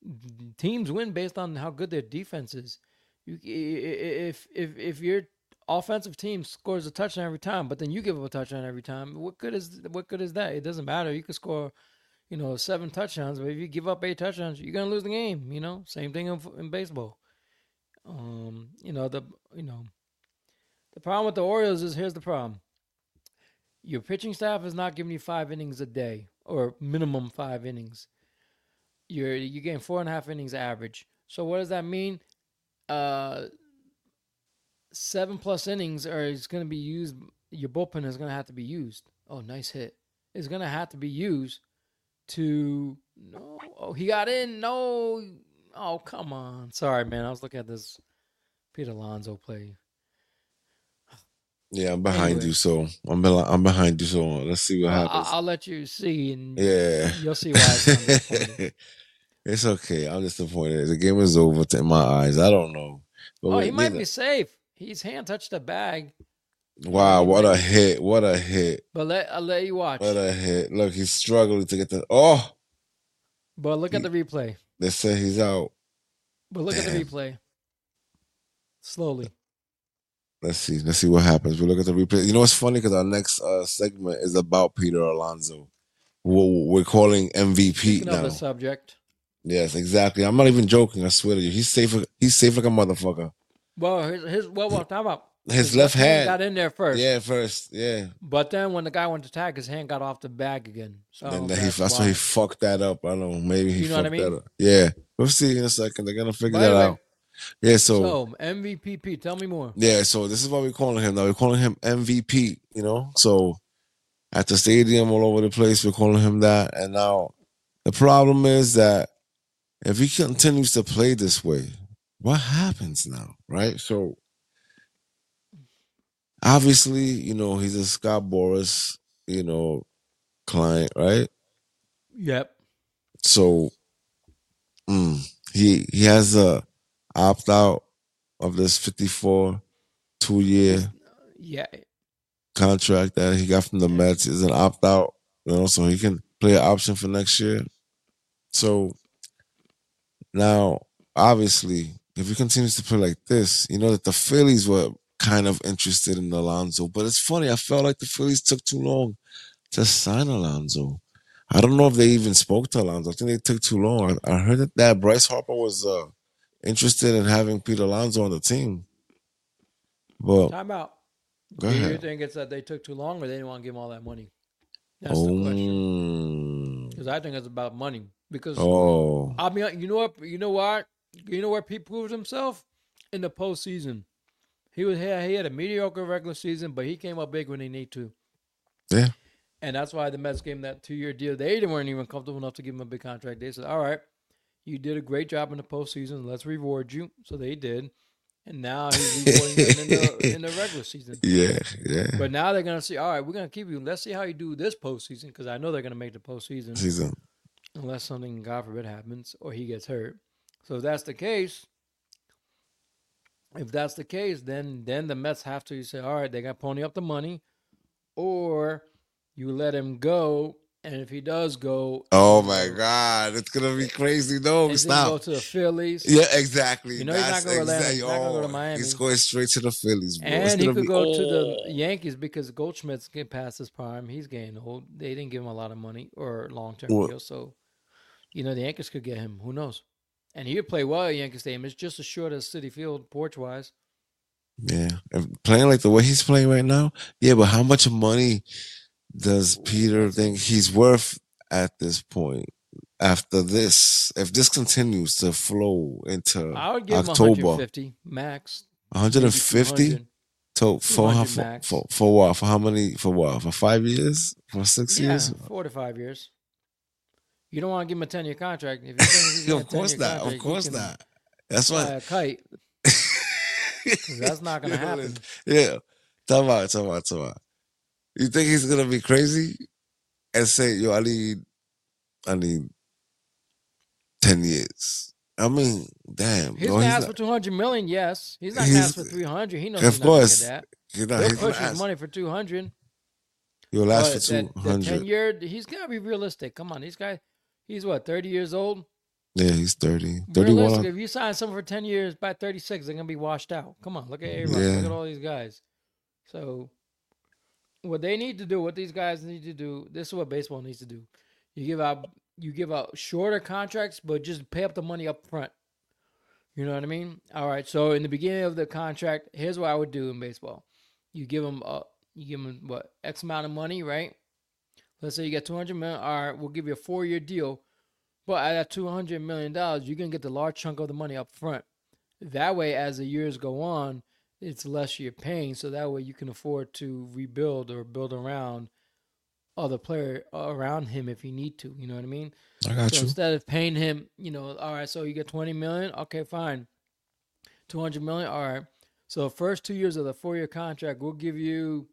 Teams win based on how good their defense is. You, if if if your offensive team scores a touchdown every time, but then you give up a touchdown every time, what good is what good is that? It doesn't matter. You could score, you know, seven touchdowns, but if you give up eight touchdowns, you're gonna lose the game. You know, same thing in, in baseball. Um, you know the you know the problem with the Orioles is here's the problem. Your pitching staff is not giving you five innings a day or minimum five innings. You're you're getting four and a half innings average. So what does that mean? Uh, seven plus innings are is going to be used. Your bullpen is going to have to be used. Oh, nice hit! It's going to have to be used to no. Oh, he got in. No. Oh, come on. Sorry, man. I was looking at this Pete Alonso play. Yeah, I'm behind Anyway. you, so I'm be- I'm behind you. So let's see what I'll, happens. I'll let you see, and Yeah, you'll see why it's not disappointing. It's okay. I'm disappointed. The game is over to- in my eyes. I don't know. But Oh, we- he might neither- be safe. His hand touched the bag, Wow, he what might a be- hit! What a hit! but let I'll let you watch. What a hit! Look, he's struggling to get the. Oh, But look at He- the replay. they say he's out. But look at Damn. the replay. Slowly. Let's see. Let's see what happens. We look at the replay. You know what's funny? Because our next uh, segment is about Peter Alonso. We're, we're calling M V P Speaking of now. the subject. Yes, exactly. I'm not even joking. I swear to you, he's safe. He's safe like a motherfucker. Well, his, his well, well, how about his left hand got in there first. Yeah, first, yeah. But then when the guy went to tag, his hand got off the bag again. So And that's, he, that's why he fucked that up. I don't know. Maybe he You know fucked what I mean? that up. Yeah. We'll see in a second. They're gonna figure By the that way, out. Yeah. So, So M V P, tell me more. yeah. So this is what we're calling him now. We're calling him M V P. You know. So at the stadium, all over the place, we're calling him that. And now the problem is that if he continues to play this way, what happens now, right? So obviously, you know, he's a Scott Boras, you know, client, right? Yep. So mm, he he has a opt out of this fifty-four two year Yeah. contract that he got from the Mets. Is an opt out, you know, so he can play an option for next year. So now, obviously, if he continues to play like this, you know that the Phillies were kind of interested in Alonso. But it's funny, I felt like the Phillies took too long to sign Alonso. I don't know if they even spoke to Alonso. I think they took too long. I, I heard that, that Bryce Harper was uh, interested in having Pete Alonso on the team. But Time out. go Do you ahead. think it's that they took too long or they didn't want to give him all that money? That's Oh, the question. Because I think it's about money. Because oh, I mean, you know what? You know what? You know where Pete proved himself in the postseason. He was here. He had a mediocre regular season, but he came up big when he need to. yeah. And that's why the Mets gave him that two-year deal. They weren't even comfortable enough to give him a big contract. They said, all right, you did a great job in the postseason. Let's reward you. So they did. And now he's rewarding them in the, in the regular season. Yeah, yeah. But now they're going to see, all right, we're going to keep you. Let's see how you do this postseason because I know they're going to make the postseason Season. unless something, God forbid, happens or he gets hurt. So if that's the case, if that's the case, then then the Mets have to say, all right, they got to pony up the money or you let him go. And if he does go, Oh my God, it's gonna be crazy. No, he's stop. going to go to the Phillies. Yeah, exactly. You know he's That's not going to Atlanta. exactly- He's not going to go to oh, Miami. He's going straight to the Phillies, bro. It's And he gonna could be- go to oh. the Yankees because Goldschmidt's getting past his prime. He's getting old. They didn't give him a lot of money or long-term Well- deal. So, you know, the Yankees could get him. Who knows? And he would play well at Yankee Stadium. It's just as short as Citi Field, porch-wise. Yeah, and playing like the way he's playing right now. Yeah, but how much money does Peter think he's worth at this point? After this, if this continues to flow into I would give him October, one fifty max. one hundred fifty maybe to for how two hundred for, max. for for what? For how many? For what? For five years? For six Yeah, years? four to five years. You don't want to give him a ten-year contract. If you think he's getting Of a course ten-year not. Of contract, course you can not. That's fly why. a kite. 'Cause that's not gonna You know, happen. Yeah. Talk about it, talk about it, talk about it. You think he's gonna be crazy and say, yo, I need I need ten years. I mean, damn. He's no, gonna he's ask not, for two hundred million. Yes, he's not gonna He's- ask for three hundred. He knows of he's not gonna course. get that. you know, He'll he's push gonna his ask, money for two hundred. You'll last But for that, two the ten hundred. year, he's gotta be realistic. Come on, these guys. He's what thirty years old. Yeah, he's thirty. Realistic. thirty-one. If you sign someone for ten years, by thirty-six, they're gonna be washed out. Come on, look at A-Rod. Yeah. Look at all these guys. So, what they need to do, what these guys need to do, this is what baseball needs to do. You give out, you give out shorter contracts, but just pay up the money up front. You know what I mean? All right. So in the beginning of the contract, here's what I would do in baseball. You give them, uh, you give them what X amount of money, right? Let's say you get two hundred million. All right, we'll give you a four-year deal. But at that two hundred million dollars, you're going to get the large chunk of the money up front. That way, as the years go on, it's less you're paying. So that way you can afford to rebuild or build around other player around him if you need to. You know what I mean? I got So you. instead of paying him, you know, all right, so you get twenty million. Okay, fine. two hundred million. All right. So first two years of the four-year contract, we'll give you,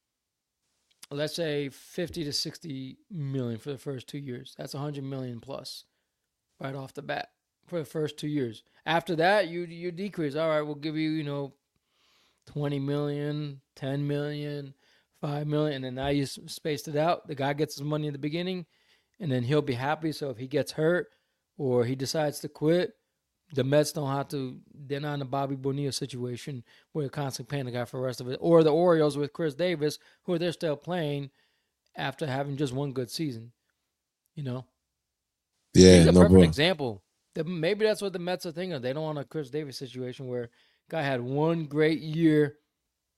let's say fifty to sixty million for the first two years. That's one hundred million plus right off the bat for the first two years. After that, you you decrease. All right, we'll give you, you know, twenty million, ten million, five million, and then now you s- spaced it out. The guy gets his money in the beginning, and then he'll be happy. So if he gets hurt or he decides to quit, the Mets don't have to, they're not in a Bobby Bonilla situation where they're constantly paying the guy for the rest of it. Or the Orioles with Chris Davis, who they're still playing after having just one good season. You know? Yeah, He's a no, perfect bro. example. The- Maybe that's what the Mets are thinking of. They don't want a Chris Davis situation where guy had one great year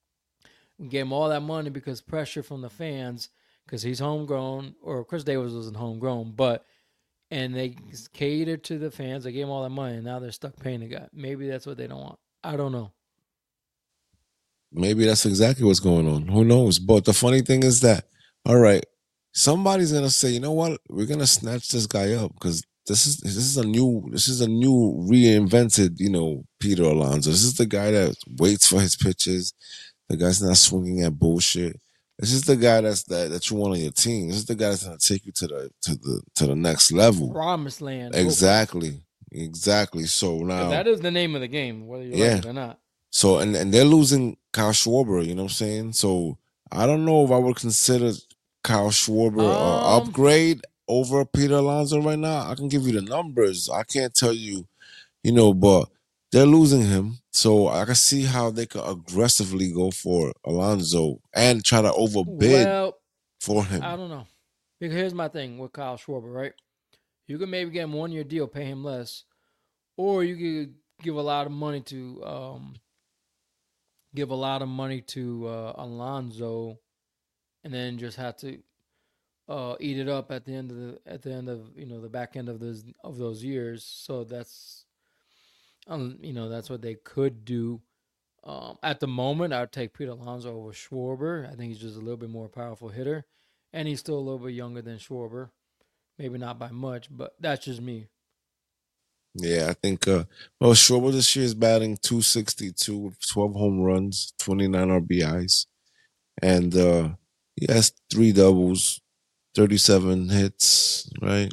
We gave him all that money because pressure from the fans, because he's homegrown, or Chris Davis wasn't homegrown, but and they catered to the fans. They gave him all that money, and now they're stuck paying the guy. Maybe that's what they don't want. I don't know. Maybe that's exactly what's going on. Who knows? But the funny thing is that, all right, somebody's gonna say, you know what? We're gonna snatch this guy up because this is this is a new this is a new reinvented, you know, Peter Alonso. This is the guy that waits for his pitches. The guy's not swinging at bullshit. This is the guy that's that, that you want on your team. This is the guy that's gonna take you to the to the to the next level. Promised land. Exactly. Exactly. So now that is the name of the game, whether you yeah. like it or not. So and, and they're losing Kyle Schwarber, you know what I'm saying? So I don't know if I would consider Kyle Schwarber an Um, upgrade over Peter Alonso right now. I can give you the numbers. I can't tell you, you know, but they're losing him. So I can see how they could aggressively go for Alonso and try to overbid Well, for him. I don't know. Because here's my thing with Kyle Schwarber, right? You can maybe get him one year deal, pay him less, or you could give a lot of money to um, give a lot of money to uh, Alonso, and then just have to uh, eat it up at the end of the at the end of you know the back end of those of those years. So that's um, you know that's what they could do. Um, at the moment, I'd take Peter Alonso over Schwarber. I think he's just a little bit more powerful hitter, and he's still a little bit younger than Schwarber. Maybe not by much, but that's just me. Yeah, I think, uh, well, Schwarber this year is batting two sixty-two with twelve home runs, twenty-nine R B Is. And uh, he has three doubles, thirty-seven hits, right?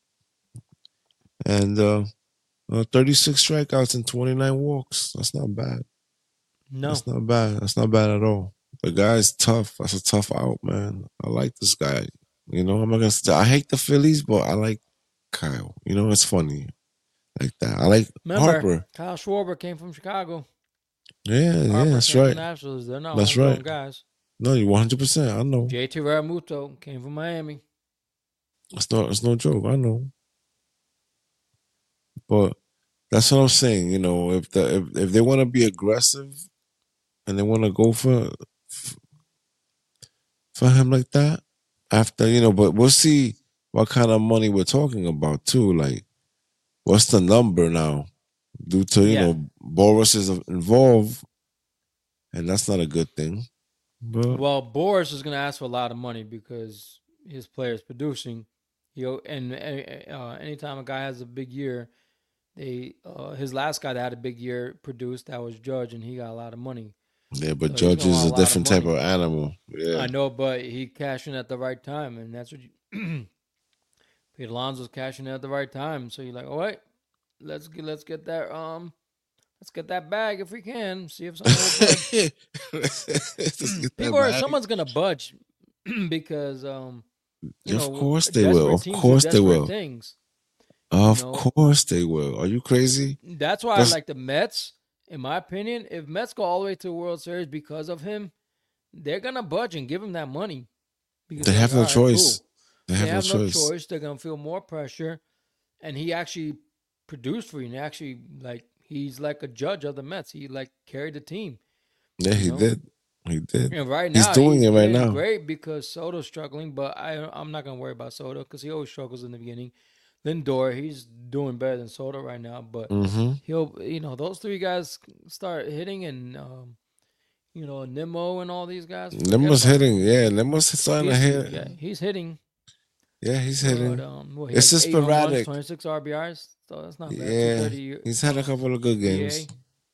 And uh, uh, thirty-six strikeouts and twenty-nine walks. That's not bad. No, That's not bad. That's not bad at all. The guy's tough. That's a tough out, man. I like this guy. You know, I'm not gonna say I hate the Phillies, but I like Kyle. You know, it's funny. Like that. I like remember Harper. Kyle Schwarber came from Chicago. Yeah, yeah, Harper that's came right. from Nationals. They're not That's homegrown right. guys. No, you one hundred percent. I know. J T Realmuto came from Miami. It's not. It's no joke. I know. But that's what I'm saying. You know, if the if, if they want to be aggressive and they want to go for for him like that, after you know, but we'll see what kind of money we're talking about too. Like, what's the number now? Due to you Yeah. know Boris is involved, and that's not a good thing. But Well, Boris is going to ask for a lot of money because his player is producing. You know, and uh, anytime a guy has a big year, they uh, his last guy that had a big year produced, that was Judge, and he got a lot of money. yeah, but So he's Judge gonna is want a a lot of different type money. of animal. Yeah, I know, but he cashed in at the right time, and that's what you. Pete Alonso's cashing in at the right time, so you're like, all right, let's get let's get that um, let's get that bag if we can. See if someone will budge. Just get that People are bag. someone's gonna budge because um, you Of know, course they will. desperate Of teams do course they desperate will. Things. Of know. course they will. Are you crazy? That's why That's- I like the Mets. In my opinion, if Mets go all the way to the World Series because of him, they're gonna budge and give him that money. Because They they're have like, no "All right, choice. cool." They They have, have no, no choice. choice. They're gonna feel more pressure, and he actually produced for you. And actually, like he's like a judge of the Mets. He like carried the team. Yeah, he You know? did. He did. And right He's now, doing it right doing now. Great because Soto's struggling, but I I'm not gonna worry about Soto because he always struggles in the beginning. Lindor, he's doing better than Soto right now, but Mm-hmm. he'll you know those three guys start hitting and um, you know Nimmo and all these guys. forget Lemmer's about hitting. Yeah, Lemmer's starting to He's- hit. Yeah, he's hitting. Yeah, he's hitting. But, um, well, he It's has just eight home runs, sporadic. twenty-six R B Is, so that's not bad. Yeah, two thirty he's had a couple of good E A. games.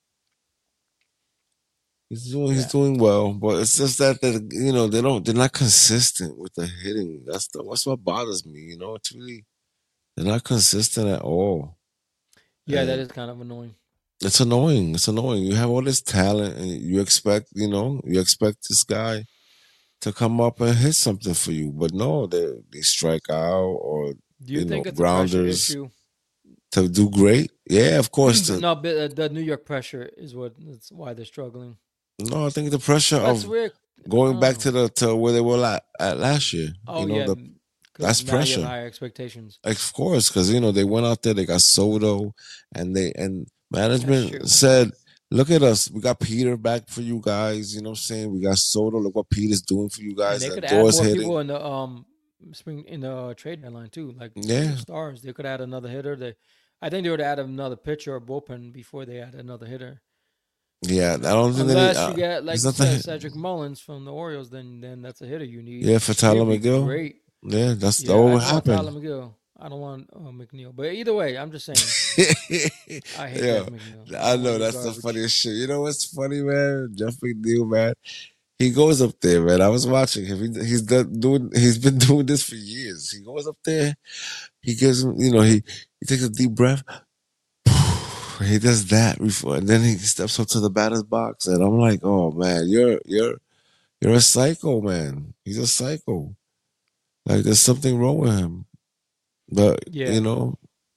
He's doing. He's Yeah. doing well, but it's just that that you know they don't. They're not consistent with the hitting. That's the. That's what bothers me. You know, it's really they're not consistent at all. Yeah, that And is kind of annoying. It's annoying. It's annoying. You have all this talent, and you expect, you know, you expect this guy to come up and hit something for you, but no, they they strike out or Do you, you think know, it's a pressure grounders issue? to do great. Yeah, of course. To, No, but uh, the New York pressure is what that's why they're struggling. no, I think the pressure That's of weird. going back Oh. to the to where they were at, at last year. Oh you know, yeah, the, 'cause that's now you have pressure. higher expectations. Of course, because you know they went out there, they got Soto, and they and That's true. management said look at us. We got Peter back for you guys. You know what I'm saying? We got Soto. Look what Peter's doing for you And guys. they could And add Doors more hitting. people in the um spring in the uh, trade deadline too, like Yeah. stars. They could add another hitter. They, I think they would add another pitcher or bullpen before they add another hitter. Yeah, I don't think Unless they, uh, you get like there's you nothing said, hit- Cedric Mullins from the Orioles, then then that's a hitter you need. Yeah, for Tyler He'd be McGill. great. Yeah, that's Yeah, that I what want Tyler happened. McGill. I don't want uh, McNeil. But either way, I'm just saying. I hate Yeah, Jeff McNeil. I know He's that's the garbage. funniest shit. You know what's funny, man? Jeff McNeil, man. He goes up there, man. I was watching him. He, he's done, doing. He's been doing this for years. He goes up there. He gives him, you know, he he takes a deep breath. He does that before, and then he steps up to the batter's box, and I'm like, oh man, you're you're you're a psycho, man. He's a psycho. Like there's something wrong with him. But Yeah. you know,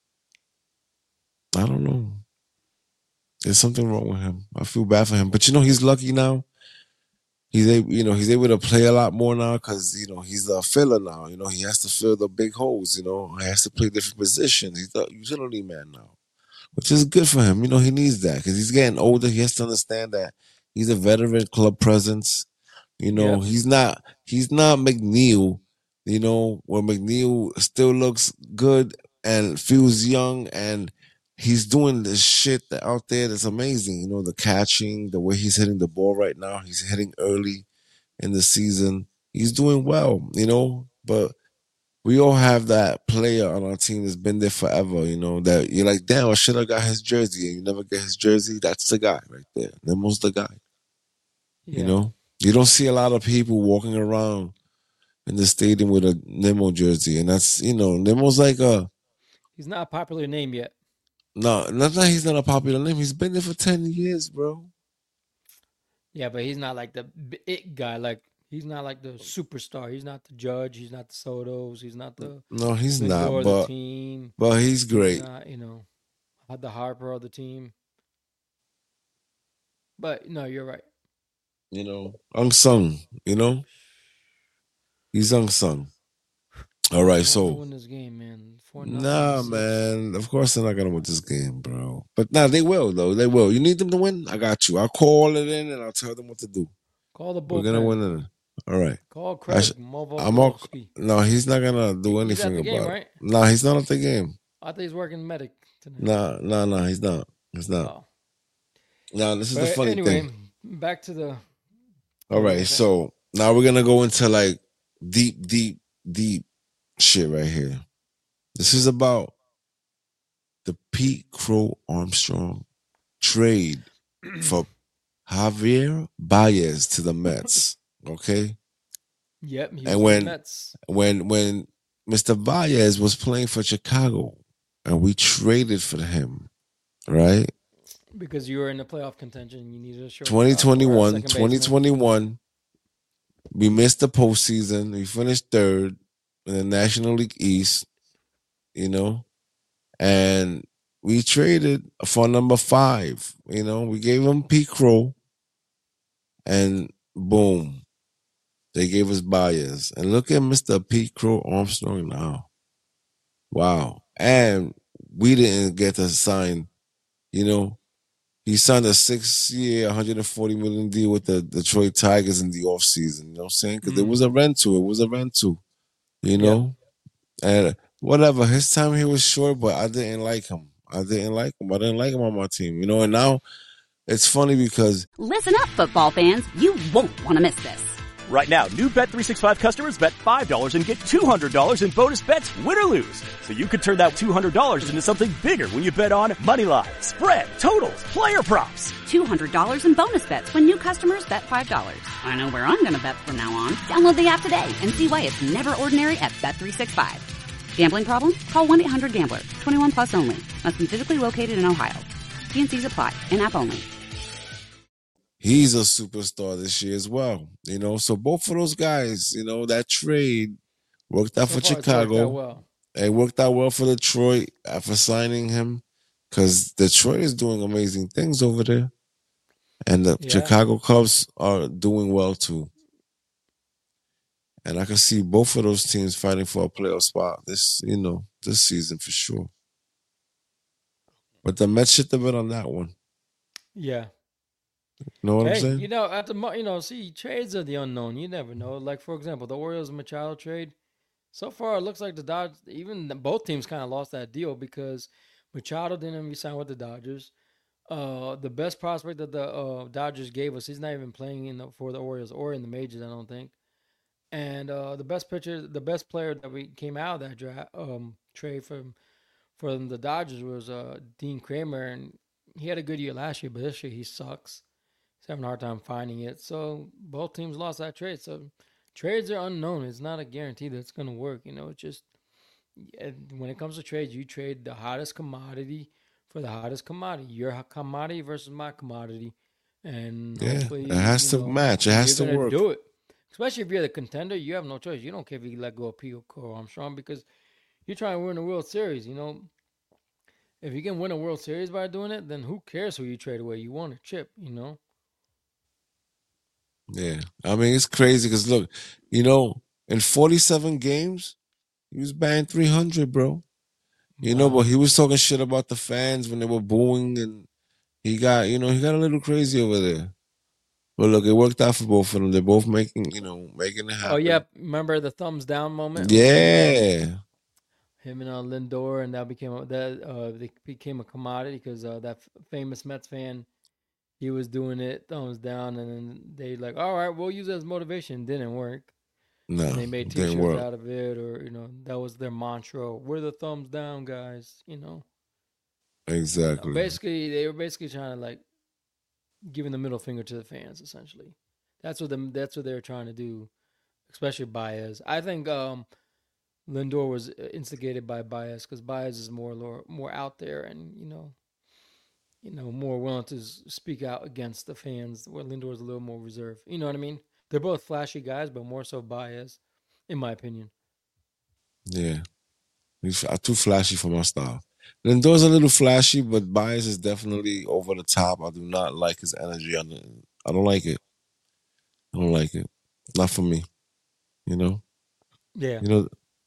I don't know. There's something wrong with him. I feel bad for him. But you know, he's lucky now. He's able, you know, he's able to play a lot more now because you know he's a filler now. You know, he has to fill the big holes. You know, he has to play different positions. He's a utility man now, which is good for him. You know, he needs that because he's getting older. He has to understand that he's a veteran club presence. You know, Yep. he's not he's not McNeil. You know, where McNeil still looks good and feels young, and he's doing this shit that out there that's amazing. You know, the catching, the way he's hitting the ball right now. He's hitting early in the season. He's doing well. You know, but we all have that player on our team that's been there forever. You know, that you're like, damn, I should have got his jersey, and you never get his jersey. That's the guy right there. Nemo's the guy. Yeah. You know, you don't see a lot of people walking around in the stadium with a Nemo jersey, and that's you know, Nemo's like a He's not a popular name yet. no, not that he's not a popular name. He's been there for ten years, bro. Yeah, but he's not like the b- it guy. Like he's not like the superstar. He's not the Judge. He's not the Sotos. He's not the No, he's Lindor not, of the but team. but he's He's great. not, you know, the Harper of the team. But no, you're right. You know, unsung. You know, he's unsung. All right, They want to so win this game, man. Four nothing, nah, six. man. Of course they're not gonna win this game, bro. But nah, they will though. They will. You need them to win. I got you. I'll call it in and I'll tell them what to do. Call the We're gonna bullpen. win it. All right. Call Craig sh- Movo. I'm all, Kowalski. no, he's not gonna do He- anything he's at the about game, it. right? Nah, he's not at the game. I thought he's working medic tonight. Nah, nah, nah, he's not. He's not. Oh. Now this is the But funny anyway, thing. back to the All right, Okay. so now we're gonna go into like deep, deep, deep shit right here. This is about the Pete Crow Armstrong trade for Javier Baez to the Mets. Okay, Yep. He was And on the when- Mets. when when Mister Baez was playing for Chicago, and we traded for him, right? Because you were in the playoff contention, you needed a short. twenty twenty-one, twenty twenty-one, we missed the postseason. We finished third in the National League East, you know, and we traded for number five. You know, we gave him Pete Crow, and boom, they gave us Baez. And look at Mister Pete Crow Armstrong now. Wow. And we didn't get to sign, you know, he signed a six-year, one hundred forty million dollars deal with the Detroit Tigers in the offseason. You know what I'm saying? Because it Mhm. was a rental. It was a rental, you know? And whatever. His time here was short, but I didn't like him. I didn't like him. I didn't like him on my team, you know? And now it's funny because Listen up, football fans. You won't want to miss this. Right now, new Bet three sixty-five customers bet five dollars and get two hundred dollars in bonus bets, win or lose. So you could turn that two hundred dollars into something bigger when you bet on money line, spread, totals, player props. two hundred dollars in bonus bets when new customers bet five dollars. I know where I'm going to bet from now on. Download the app today and see why it's never ordinary at Bet three sixty-five. Gambling problem? Call one eight hundred gambler. twenty-one plus only. Must be physically located in Ohio. T and C's apply. In-app only. he's a superstar this year as well, you know? So both of those guys, you know, that trade worked out So for far, it's worked Chicago. out well. It worked out well for Detroit uh, for signing him because Detroit is doing amazing things over there. And the Yeah. Chicago Cubs are doing well too. And I can see both of those teams fighting for a playoff spot this, you know, this season for sure. But the Mets should have been on that one. Yeah. know what I'm Hey, saying? you know, at the mo- you know, see, trades are the unknown. You never know. Like for example, the Orioles Machado trade. So far, it looks like the Dodgers, even the, both teams, kind of lost that deal because Machado didn't resign with the Dodgers. Uh, the best prospect that the uh, Dodgers gave us, he's not even playing in the, for the Orioles or in the majors, I don't think. And uh, the best pitcher, the best player that we came out of that draft um, trade from from the Dodgers was uh, Dean Kramer, and he had a good year last year, but this year he sucks. He's having a hard time finding it. So both teams lost that trade. So trades are unknown. It's not a guarantee that it's going to work. You know, it's just when it comes to trades, you trade the hottest commodity for the hottest commodity. Your commodity versus my commodity, and Yeah, hopefully, it has you to know, match. It you're has to gonna work. do it. Especially if you're the contender, you have no choice. You don't care if you let go of P O Cole Armstrong because you're trying to win the World Series. You know, if you can win a World Series by doing it, then who cares who you trade away? You want a chip, you know. Yeah, I mean it's crazy because look, you know, in forty-seven games, he was batting three hundred, bro. You know, but Wow. he was talking shit about the fans when they were booing, and he got, you know, he got a little crazy over there. But look, it worked out for both of them. They're both making, you know, making it Oh yeah, happen. remember the thumbs down moment with him and um Yeah, him and uh, Lindor, and that became a, that uh they became a commodity because uh, that f- famous Mets fan, he was doing it thumbs down, and then they like, all right, we'll use it as motivation. Didn't work, no, and they made it didn't T-shirts work. out of it, or you know that was their mantra. We're the thumbs down guys, you know. You know, Exactly. basically they were basically trying to like giving the middle finger to the fans, essentially. That's what them. That's what they were trying to do, especially Baez. I think um Lindor was uh, instigated by Baez because Baez is more lore, more out there and you know you know more willing to speak out against the fans. Where Lindor is a little more reserved. You know what I mean? They're both flashy guys, but more so Baez, in my opinion. Yeah, he's f- too flashy for my style. Lindor's a little flashy, but Bias is definitely over the top. I do not like his energy on the. I don't like it. I don't like it. Not for me. You know. Yeah. You know.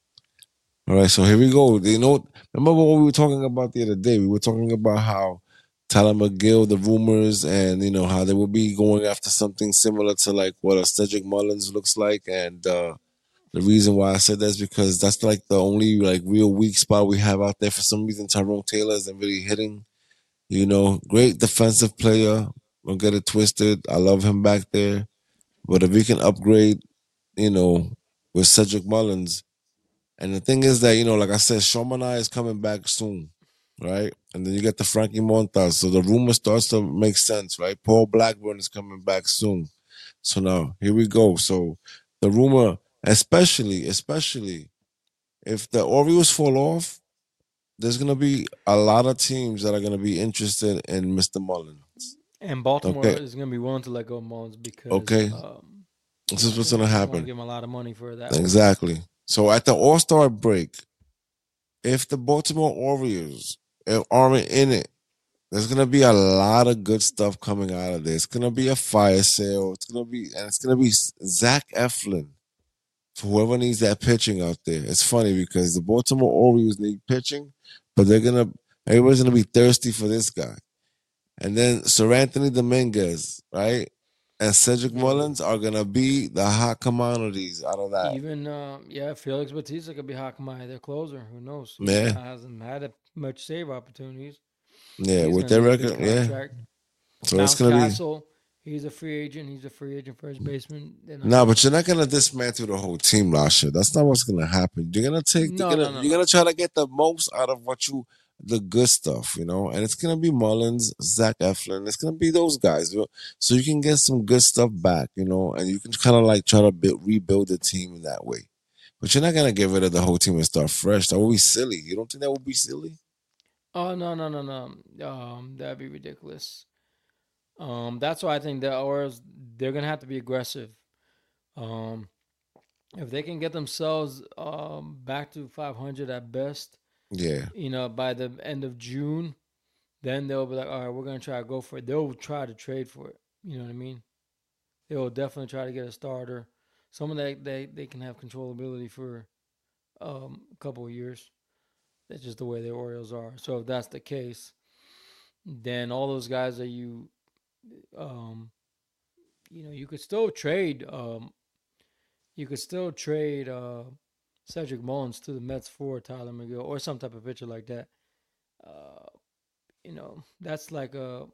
All right, so here we go. You know, remember what we were talking about the other day? We were talking about how Tyler McGill, the rumors, and you know how they will be going after something similar to like what a Cedric Mullins looks like. And uh, the reason why I said that is because that's like the only like real weak spot we have out there. For some reason, Tyrone Taylor isn't really hitting. You know, great defensive player. Don't get it twisted. I love him back there. But if we can upgrade, you know, with Cedric Mullins, and the thing is that, you know, like I said, Shomanai is coming back soon, right? And then you get the Frankie Montas. So the rumor starts to make sense, right? Paul Blackburn is coming back soon. So now here we go. So the rumor, especially, especially if the Orioles fall off, there's gonna be a lot of teams that are gonna be interested in Mister Mullins. And Baltimore Okay. is going to be willing to let go of Mullins because Okay. um, This you is know what's they gonna they want to happen. give him a lot of money for that work. Exactly. So at the All Star break, if the Baltimore Orioles aren't in it, there's gonna be a lot of good stuff coming out of this. It's gonna be a fire sale. It's gonna be, and it's gonna be Zach Eflin for whoever needs that pitching out there. It's funny because the Baltimore Orioles need pitching, but they're gonna everybody's gonna be thirsty for this guy. And then Sir Anthony Dominguez, right? And Cedric Yeah. Mullins are gonna be the hot commodities out of that. Even uh, yeah, Felix Bautista could be Hakamai, their closer. Who knows? He Yeah, hasn't had a, much save opportunities. yeah, He's with gonna their need a big record, yeah. contract. So it's gonna be Mountcastle, he's a free agent. He's a free agent first baseman. They're not nah, gonna. but you're not gonna dismantle the whole team last year. That's not what's gonna happen. You're gonna take, you're No, gonna, no, no, you're no. gonna try to get the most out of what you, the good stuff, you know. And it's gonna be Mullins, Zach Eflin. It's gonna be those guys, you know? So you can get some good stuff back, you know, and you can kind of like try to build, rebuild the team in that way. But you're not gonna get rid of the whole team and start fresh. That would be silly. You don't think that would be silly? Oh no, no, no, no. Um, that'd be ridiculous. Um, that's why I think the Orioles they're gonna have to be aggressive. Um, if they can get themselves um back to five hundred at best, Yeah, you know, by the end of June, then they'll be like, all right, we're gonna try to go for it. They'll try to trade for it. You know what I mean? They will definitely try to get a starter, someone that they, they can have controllability for um, a couple of years. That's just the way the Orioles are. So if that's the case, then all those guys that you um, you know, you could still trade. Um, you could still trade uh, Cedric Mullins to the Mets for Tyler McGill or some type of pitcher like that. Uh, you know, that's like a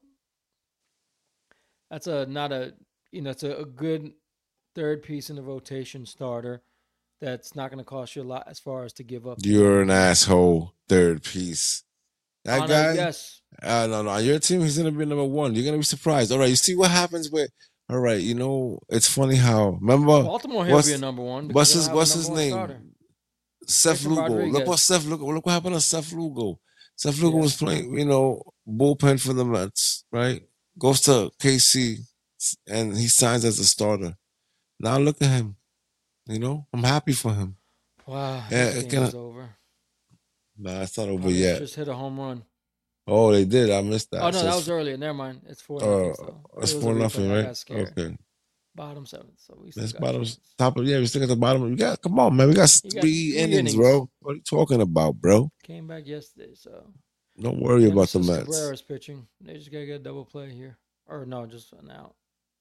that's a not a you know it's a, a good third piece in the rotation starter. That's not going to cost you a lot as far as to give up. You're an asshole. Third piece. That On a- guy. yes, Uh, no, no. On your team, he's gonna be number one. You're gonna be surprised. All right. You see what happens with. All right. You know, it's funny how. Remember. Baltimore he'll what's- be a number one. because What's they'll his have a What's number his one name? starter. Seth Christian Lugo. Look Rodriguez. what Seth Lugo. Look what happened to Seth Lugo. Seth Lugo Yeah. was playing, you know, bullpen for the Mets, right? Goes to K C, and he signs as a starter. Now look at him. You know, I'm happy for him. Wow, Yeah, this it game kinda- is over. Nah, it's not over Padres yet. just hit a home run. Oh, they did. I missed that. Oh no, So that it's- was earlier. Never mind. It's four. Uh, nothing still. it's It was four a replay. nothing, I right? got scared. Okay. Bottom seventh. So we still That's got bottom chance. top of yeah, we still at the bottom. We got come on, man. We got You got three three innings, innings. bro. What are you talking about, bro? Came back yesterday, so Don't worry about the Genesis Mets. Cabrera's pitching. They just gotta get a double play here, or no, just an out.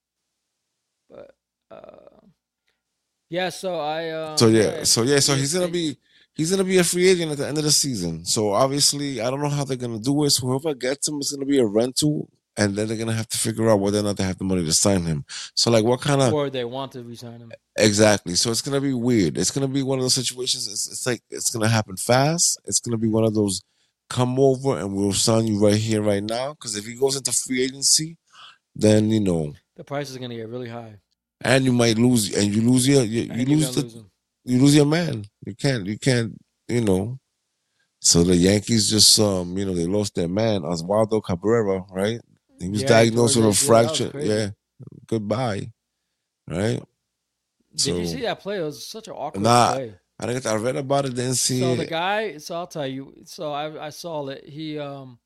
But uh, yeah. So I. Um, So yeah, so yeah, so he- he's gonna they- be he's gonna be a free agent at the end of the season. So obviously, I don't know how they're gonna do it. So whoever gets him is gonna be a rental, and then they're gonna have to figure out whether or not they have the money to sign him. So like, what kind of or they want to resign him. exactly? So it's gonna be weird. It's gonna be one of those situations. It's, it's like it's gonna happen fast. It's gonna be one of those come over and we'll sign you right here, right now. Because if he goes into free agency, then you know, The price is gonna get really high. and you might lose, and you lose your you, you And you're lose gonna the lose him. you lose your man. You can't, you can't, you know. So the Yankees just, um, you know, they lost their man, Oswaldo Cabrera, right? He was Yeah, diagnosed with a George, yeah, that was fracture. crazy. Yeah, goodbye, right? Did So you see that play? It was such an awkward Nah, play. I think I read about it, didn't see So it. the guy, so I'll tell you. So I I saw it. He um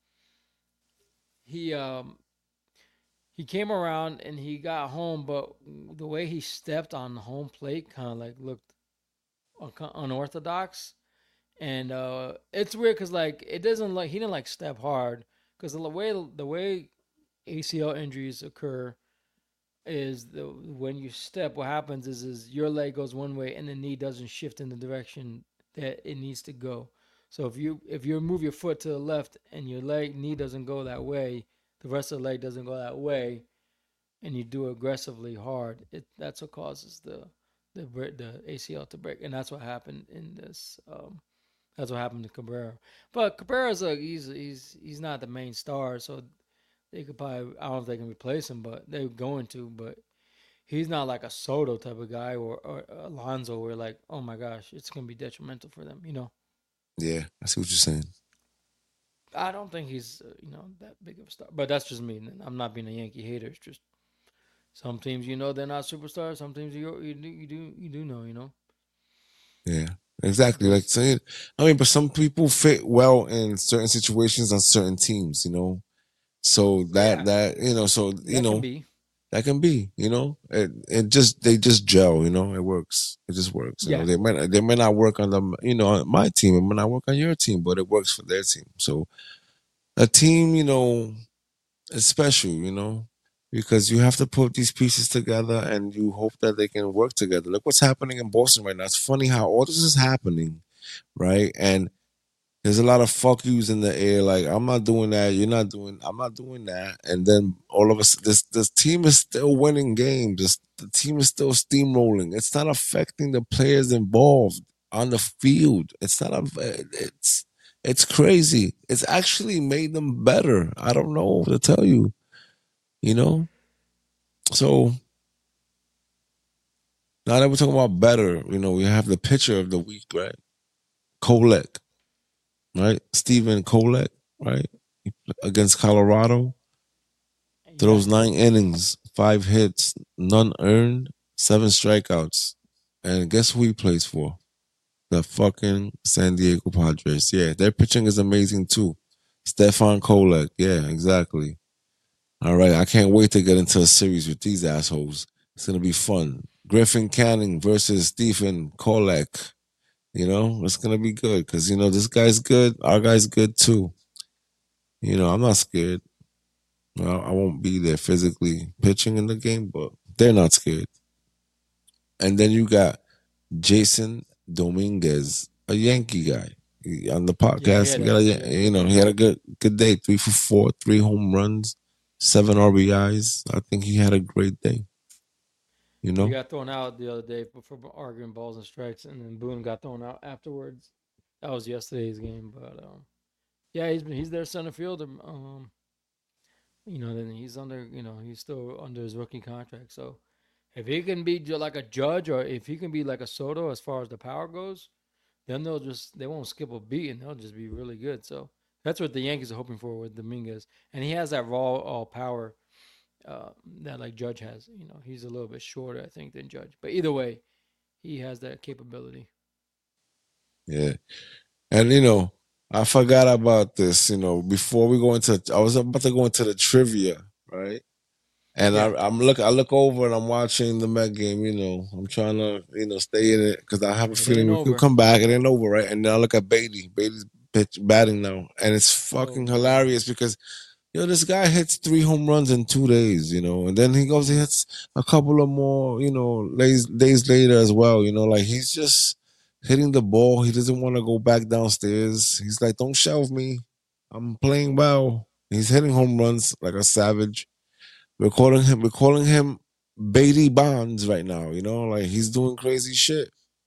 he um he came around and he got home, but the way he stepped on the home plate kind of like looked un- unorthodox, and uh it's weird because like it doesn't like he didn't like step hard because the way the way A C L injuries occur is the when you step, what happens is is your leg goes one way and the knee doesn't shift in the direction that it needs to go. So if you if you move your foot to the left and your leg knee doesn't go that way, the rest of the leg doesn't go that way, and you do aggressively hard, it that's what causes the the bre- the A C L to break, and that's what happened in this. Um, that's what happened to Cabrera. But Cabrera's a he's he's he's not the main star, so they could probably I don't know if they can replace him, but they're going to. But he's not like a Soto type of guy or, or Alonso, where like, oh my gosh, it's gonna be detrimental for them. You know, Yeah, I see what you're saying. I don't think he's uh, you know that big of a star. But that's just me. I'm not being a Yankee hater. It's just some teams, you know, they're not superstars. Some teams you you do you do you do know, you know. Yeah, exactly. Like saying, I mean, but some people fit well in certain situations on certain teams, you know. So that Yeah. that you know, so you That know, can be. that can be, you know, it it just they just gel, you know, it works. It just works. You Yeah. know, they might they may not work on the you know on my team, it might not work on your team, but it works for their team. So a team, you know, is special, you know, because you have to put these pieces together and you hope that they can work together. Look what's happening in Boston right now. It's funny how all this is happening, right? And there's a lot of fuck yous in the air, like I'm not doing that, you're not doing, I'm not doing that, and then all of us, this this team is still winning games. This, the team is still steamrolling. It's not affecting the players involved on the field. It's not. a- It's it's crazy. It's actually made them better. I don't know what to tell you. You know, so now that we're talking about better, you know, we have the pitcher of the week, right? Kolek. Right, Stephen Kolek, right, against Colorado. Throws nine innings, five hits, none earned, seven strikeouts, and guess who he plays for? The fucking San Diego Padres. Yeah, their pitching is amazing too. Stefan Kolek. Yeah, exactly. All right, I can't wait to get into a series with these assholes. It's gonna be fun. Griffin Canning versus Stephen Kolek. You know, it's gonna be good because you know this guy's good, our guy's good too. You know, I'm not scared. Well, I won't be there physically pitching in the game, but they're not scared. And then you got Jason Dominguez, a Yankee guy. He- on the podcast, had he a got a, good day. you know, he had a good good day. Three for four, three home runs, seven R B Is. I think he had a great day. You know, He got thrown out the other day for, for arguing balls and strikes, and then Boone got thrown out afterwards. That was yesterday's game, but um, yeah, he's he's their center fielder. Um, you know, then he's under, you know, he's still under his rookie contract. So if he can be ju- like a Judge, or if he can be like a Soto as far as the power goes, then they'll just they won't skip a beat and they'll just be really good. So that's what the Yankees are hoping for with Dominguez, and he has that raw uh, power uh, that like Judge has. You know, he's a little bit shorter, I think, than Judge, but either way, he has that capability. yeah. And you know, I forgot about this. You know, before we go into, I was about to go into the trivia, right? And Yeah. I, I'm look, I look over and I'm watching the Met game. You know, I'm trying to, you know, stay in it because I have a It feeling ain't we could over. come back. It ain't over, right? And then I look at Beatty. Beatty's pitch batting now, and it's fucking Oh, hilarious because yo, this guy hits three home runs in two days, you know, and then he goes, he hits a couple of more, you know, days days later as well, you know, like he's just hitting the ball. He doesn't want to go back downstairs. He's like, don't shelve me. I'm playing well. He's hitting home runs like a savage. We're calling him, we're calling him Beatty Bonds right now, you know, like he's doing crazy shit.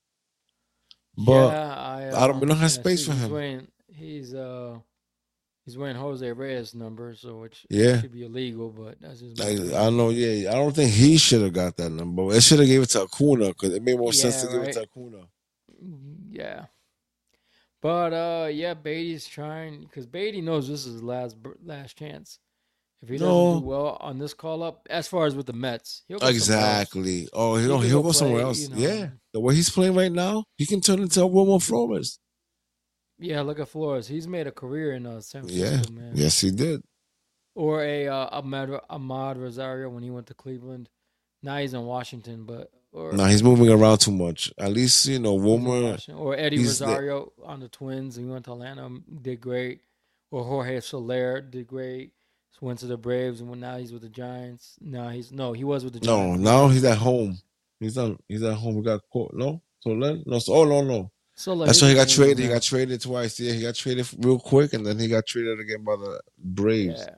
But yeah, I, I don't, we um, don't have and I space see for he's him. wearing he's uh he's wearing Jose Reyes number, so which Yeah. should be illegal, but that's just I, my I know, yeah. I don't think he should have got that number. It should have gave it to Acuna because it made more sense Yeah, to give it to right. Acuna. Yeah, but uh, yeah, Beatty's trying because Beatty knows this is his last br- last chance. If he doesn't No, do well on this call up, as far as with the Mets, he'll go somewhere else. exactly. Oh, he He don't. could He'll go go somewhere play, else. you Yeah, know. the way he's playing right now, he can turn into a Wilmer Flores. Yeah, look at Flores. He's made a career in uh, San Yeah, Francisco, man. yes, he did. Or a uh, Ahmad, Ahmad Rosario when he went to Cleveland. Now he's in Washington, but or Now he's moving around too much. At least you know he's in Wilmer. Washington. Or Eddie He's the, Rosario on the Twins. He went to Atlanta, did great. Or Jorge Soler did great. Went to the Braves, and now he's with the Giants. Now he's no, he was with the no. Giants. Now he's at home. He's on. He's at home. He got caught. No, so then no. So, oh no, no. Soler, That's he's why he with got the Angels traded. He now. got traded twice. Yeah, he got traded real quick, and then he got traded again by the Braves.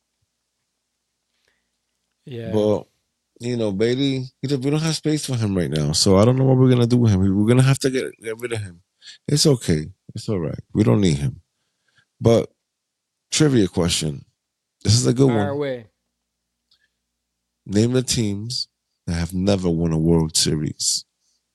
Yeah, yeah. But you know, Beatty, he don't- we don't have space for him right now. So I don't know what we're gonna do with him. We're gonna have to get get rid of him. It's okay. It's all right. We don't need him. But trivia question. This is a good Fire one. away. Name the teams that have never won a World Series.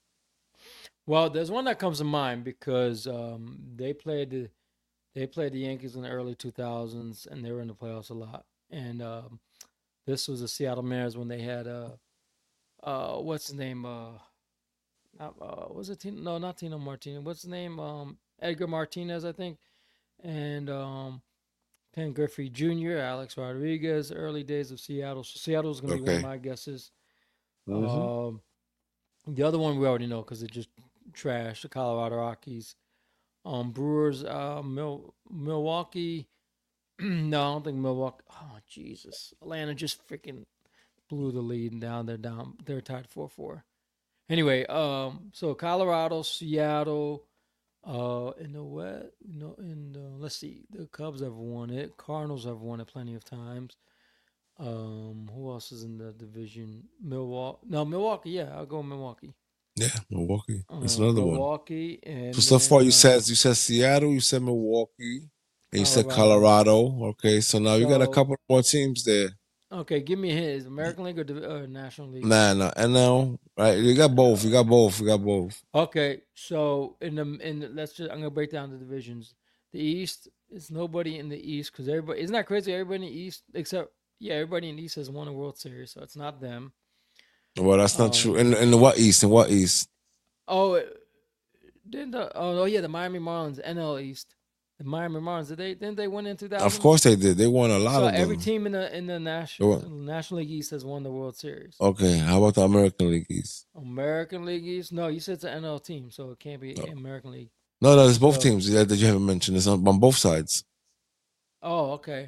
Well, there's one that comes to mind because um, they played the they played the Yankees in the early two thousands, and they were in the playoffs a lot. And um, this was the Seattle Mariners when they had uh, uh, what's his name? Uh, not, uh, was it Tino? No, not Tino Martinez. What's his name? Um, Edgar Martinez, I think, and um, Ken Griffey Junior, Alex Rodriguez. Early days of Seattle. So Seattle's gonna be one Okay. of my guesses. Mhm. Um, the other one we already know because it just trash. The Colorado Rockies. Um, Brewers, uh, Mil- Milwaukee. No, I don't think Milwaukee. Oh, Jesus. Atlanta just freaking blew the lead and down. They're down. They're tied four four. Anyway, um, so Colorado, Seattle, uh, in the West, you know, in the, let's see, the Cubs have won it. Cardinals have won it plenty of times. Um, who else is in the division? Milwaukee. No, Milwaukee. Yeah, I'll go Milwaukee. Yeah, Milwaukee. That's Uh, another one. Milwaukee and So so far then, you uh, said you said Seattle, you said Milwaukee, and you said Colorado. Colorado. Okay, so now you got a So- couple more teams there. Okay, give me his American League or Div- uh, National League. Nah, nah, N L, right? You got both. You got both. You got both. Okay, so in the in the, let's just I'm gonna break down the divisions. The East is nobody in the East because everybody isn't that crazy? Everybody in the East except yeah, everybody in the East has won a World Series, so it's not them. Well, that's not Um, true. In in what East? In what East? Oh, it- didn't the, oh, oh yeah, the Miami Marlins N L East. The Miami Marlins did they didn't they win in two thousand? Of course they did. They won a lot So of them. every team in the in the They national won. National League East has won the World Series. Okay, how about the American League East? American League East? No, you said it's an N L team, so it can't be No. American League. No, no, there's both So- teams that, that you haven't mentioned. It's on, on both sides. Oh, okay.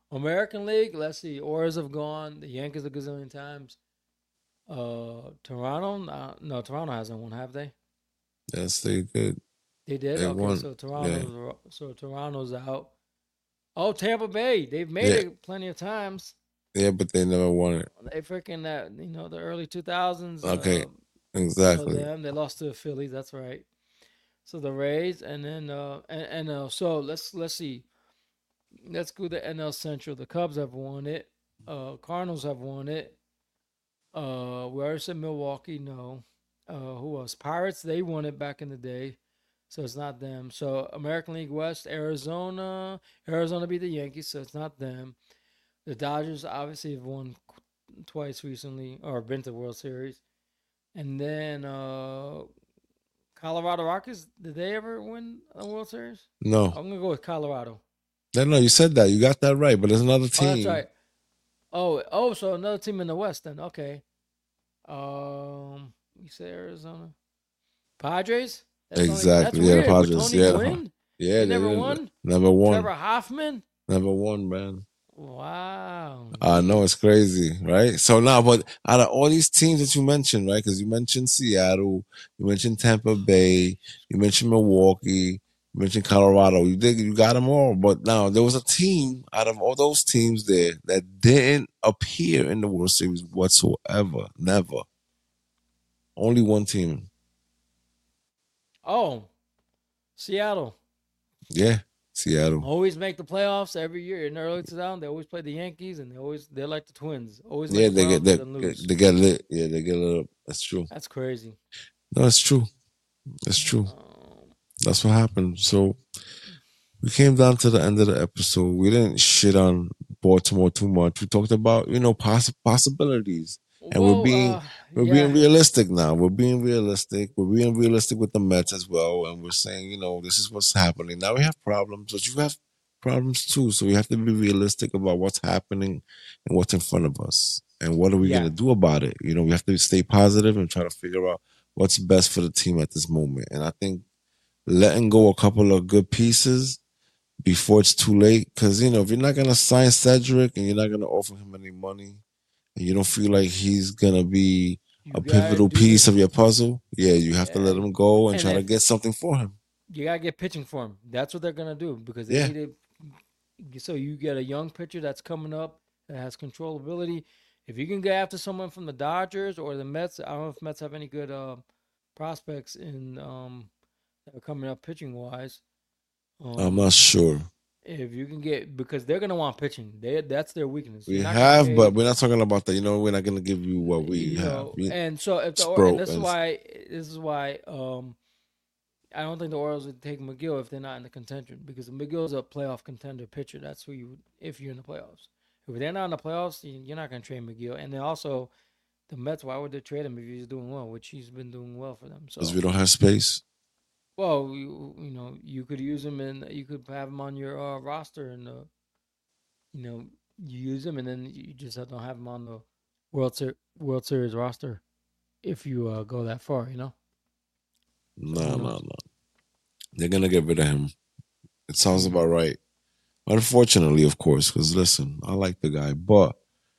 American League, let's see. Orioles have gone. The Yankees a gazillion times. Uh, Toronto, uh, no, Toronto hasn't won, have they? Yes, they did. They did. They okay, won. so Toronto's so Toronto's out. Oh, Tampa Bay, they've made Yeah. it plenty of times. Yeah, but they never won it. They freaking that you know the early two thousands. Okay, uh, exactly. For them, they lost to the Phillies. That's right. So the Rays, and then uh, and, and uh, so let's let's see. Let's go to N L Central. The Cubs have won it. Uh, Cardinals have won it. Uh, we already said Milwaukee. No. Uh, who else? Pirates. They won it back in the day, so it's not them. So American League West, Arizona. Arizona beat the Yankees, so it's not them. The Dodgers obviously have won twice recently, or been to the World Series. And then uh, Colorado Rockies, did they ever win a World Series? No. I'm going to go with Colorado. No, no, you said that. You got that right, but there's another team. Oh, that's right. Oh, oh, so another team in the West then. Okay. Um, you say Arizona. Padres? That's Exactly. Only, that's yeah, weird. Padres. Tony Yeah. Gwynn? Yeah, They they never did. won? Never won. Trevor Hoffman? Never won, man. Wow. I know it's crazy, right? So now, but out of all these teams that you mentioned, right? Because you mentioned Seattle, you mentioned Tampa Bay, you mentioned Milwaukee, you mentioned Colorado. You did, you got them all. But now there was a team out of all those teams there that didn't appear in the World Series whatsoever. Never. Only one team. Oh, Seattle. Yeah, Seattle. Always make the playoffs every year. In the early two thousands, they always play the Yankees, and they always they're like the Twins. Always make Yeah, the they get playoffs, they, then lose. they get lit. Yeah, they get lit up. That's true. That's crazy. No, it's true. It's true. Um, That's what happened. So we came down to the end of the episode. We didn't shit on Baltimore too much. We talked about, you know, poss- possibilities. And well, we're being uh, we're yeah. being realistic now. We're being realistic. We're being realistic with the Mets as well. And we're saying, you know, this is what's happening. Now we have problems, but you have problems too. So we have to be realistic about what's happening and what's in front of us. And what are we Yeah. going to do about it? You know, we have to stay positive and try to figure out what's best for the team at this moment. And I think letting go a couple of good pieces before it's too late. Because, you know, if you're not going to sign Cedric and you're not going to offer him any money, and you don't feel like he's going to be You a gotta pivotal do piece it. of your puzzle, yeah, you have to let him go and, And try to if- get something for him. You gotta get pitching for him. That's what they're gonna do because they Yeah. need it. So you get a young pitcher that's coming up that has controllability. If you can get after someone from the Dodgers or the Mets, I don't know if Mets have any good uh, prospects in um, that are coming up pitching wise. Um, I'm not sure. If you can get because they're gonna want pitching. They that's their weakness. We You're not gonna have, pay- but we're not talking about that. You know, we're not going to give you what we you have. know, We- and so if the Sproat or, and this is and- why this is why um I don't think the Orioles would take McGill if they're not in the contention because McGill's a playoff contender pitcher. That's who you would if you're in the playoffs. If they're not in the playoffs, you- you're not going to trade McGill. And then also the Mets, why would they trade him if he's doing well, which he's been doing well for them. So Because we don't have space. well, you, you know, you could use him and you could have him on your uh, roster, and uh, you know, you use him, and then you just don't have him on the World Ser- World Series roster if you uh, go that far. You know, No, who no, knows? no. They're going to get rid of him. It sounds about right. Unfortunately, of course, because listen, I like the guy, but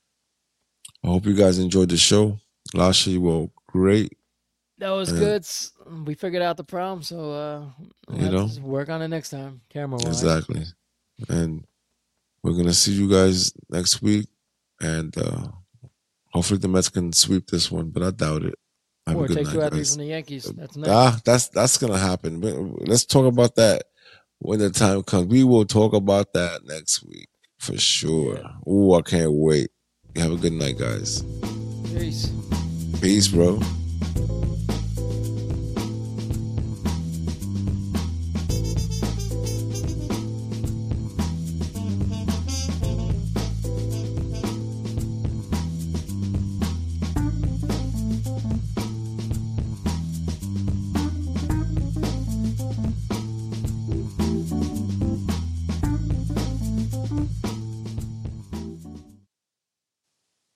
I hope you guys enjoyed the show. Lasha, you were great. that was Yeah. good. S- We figured out the problem, so uh, we'll You have know? to work on it next time, camera wise. Exactly. And we're going to see you guys next week. And uh, hopefully the Mets can sweep this one, but I doubt it. Have Or a good take night, two out of three guys. from the Yankees. That's next. Ah, that's that's gonna happen. But let's talk about that when the time comes. We will talk about that next week for sure. Ooh, I can't wait. You have a good night, guys. Peace. Peace, bro.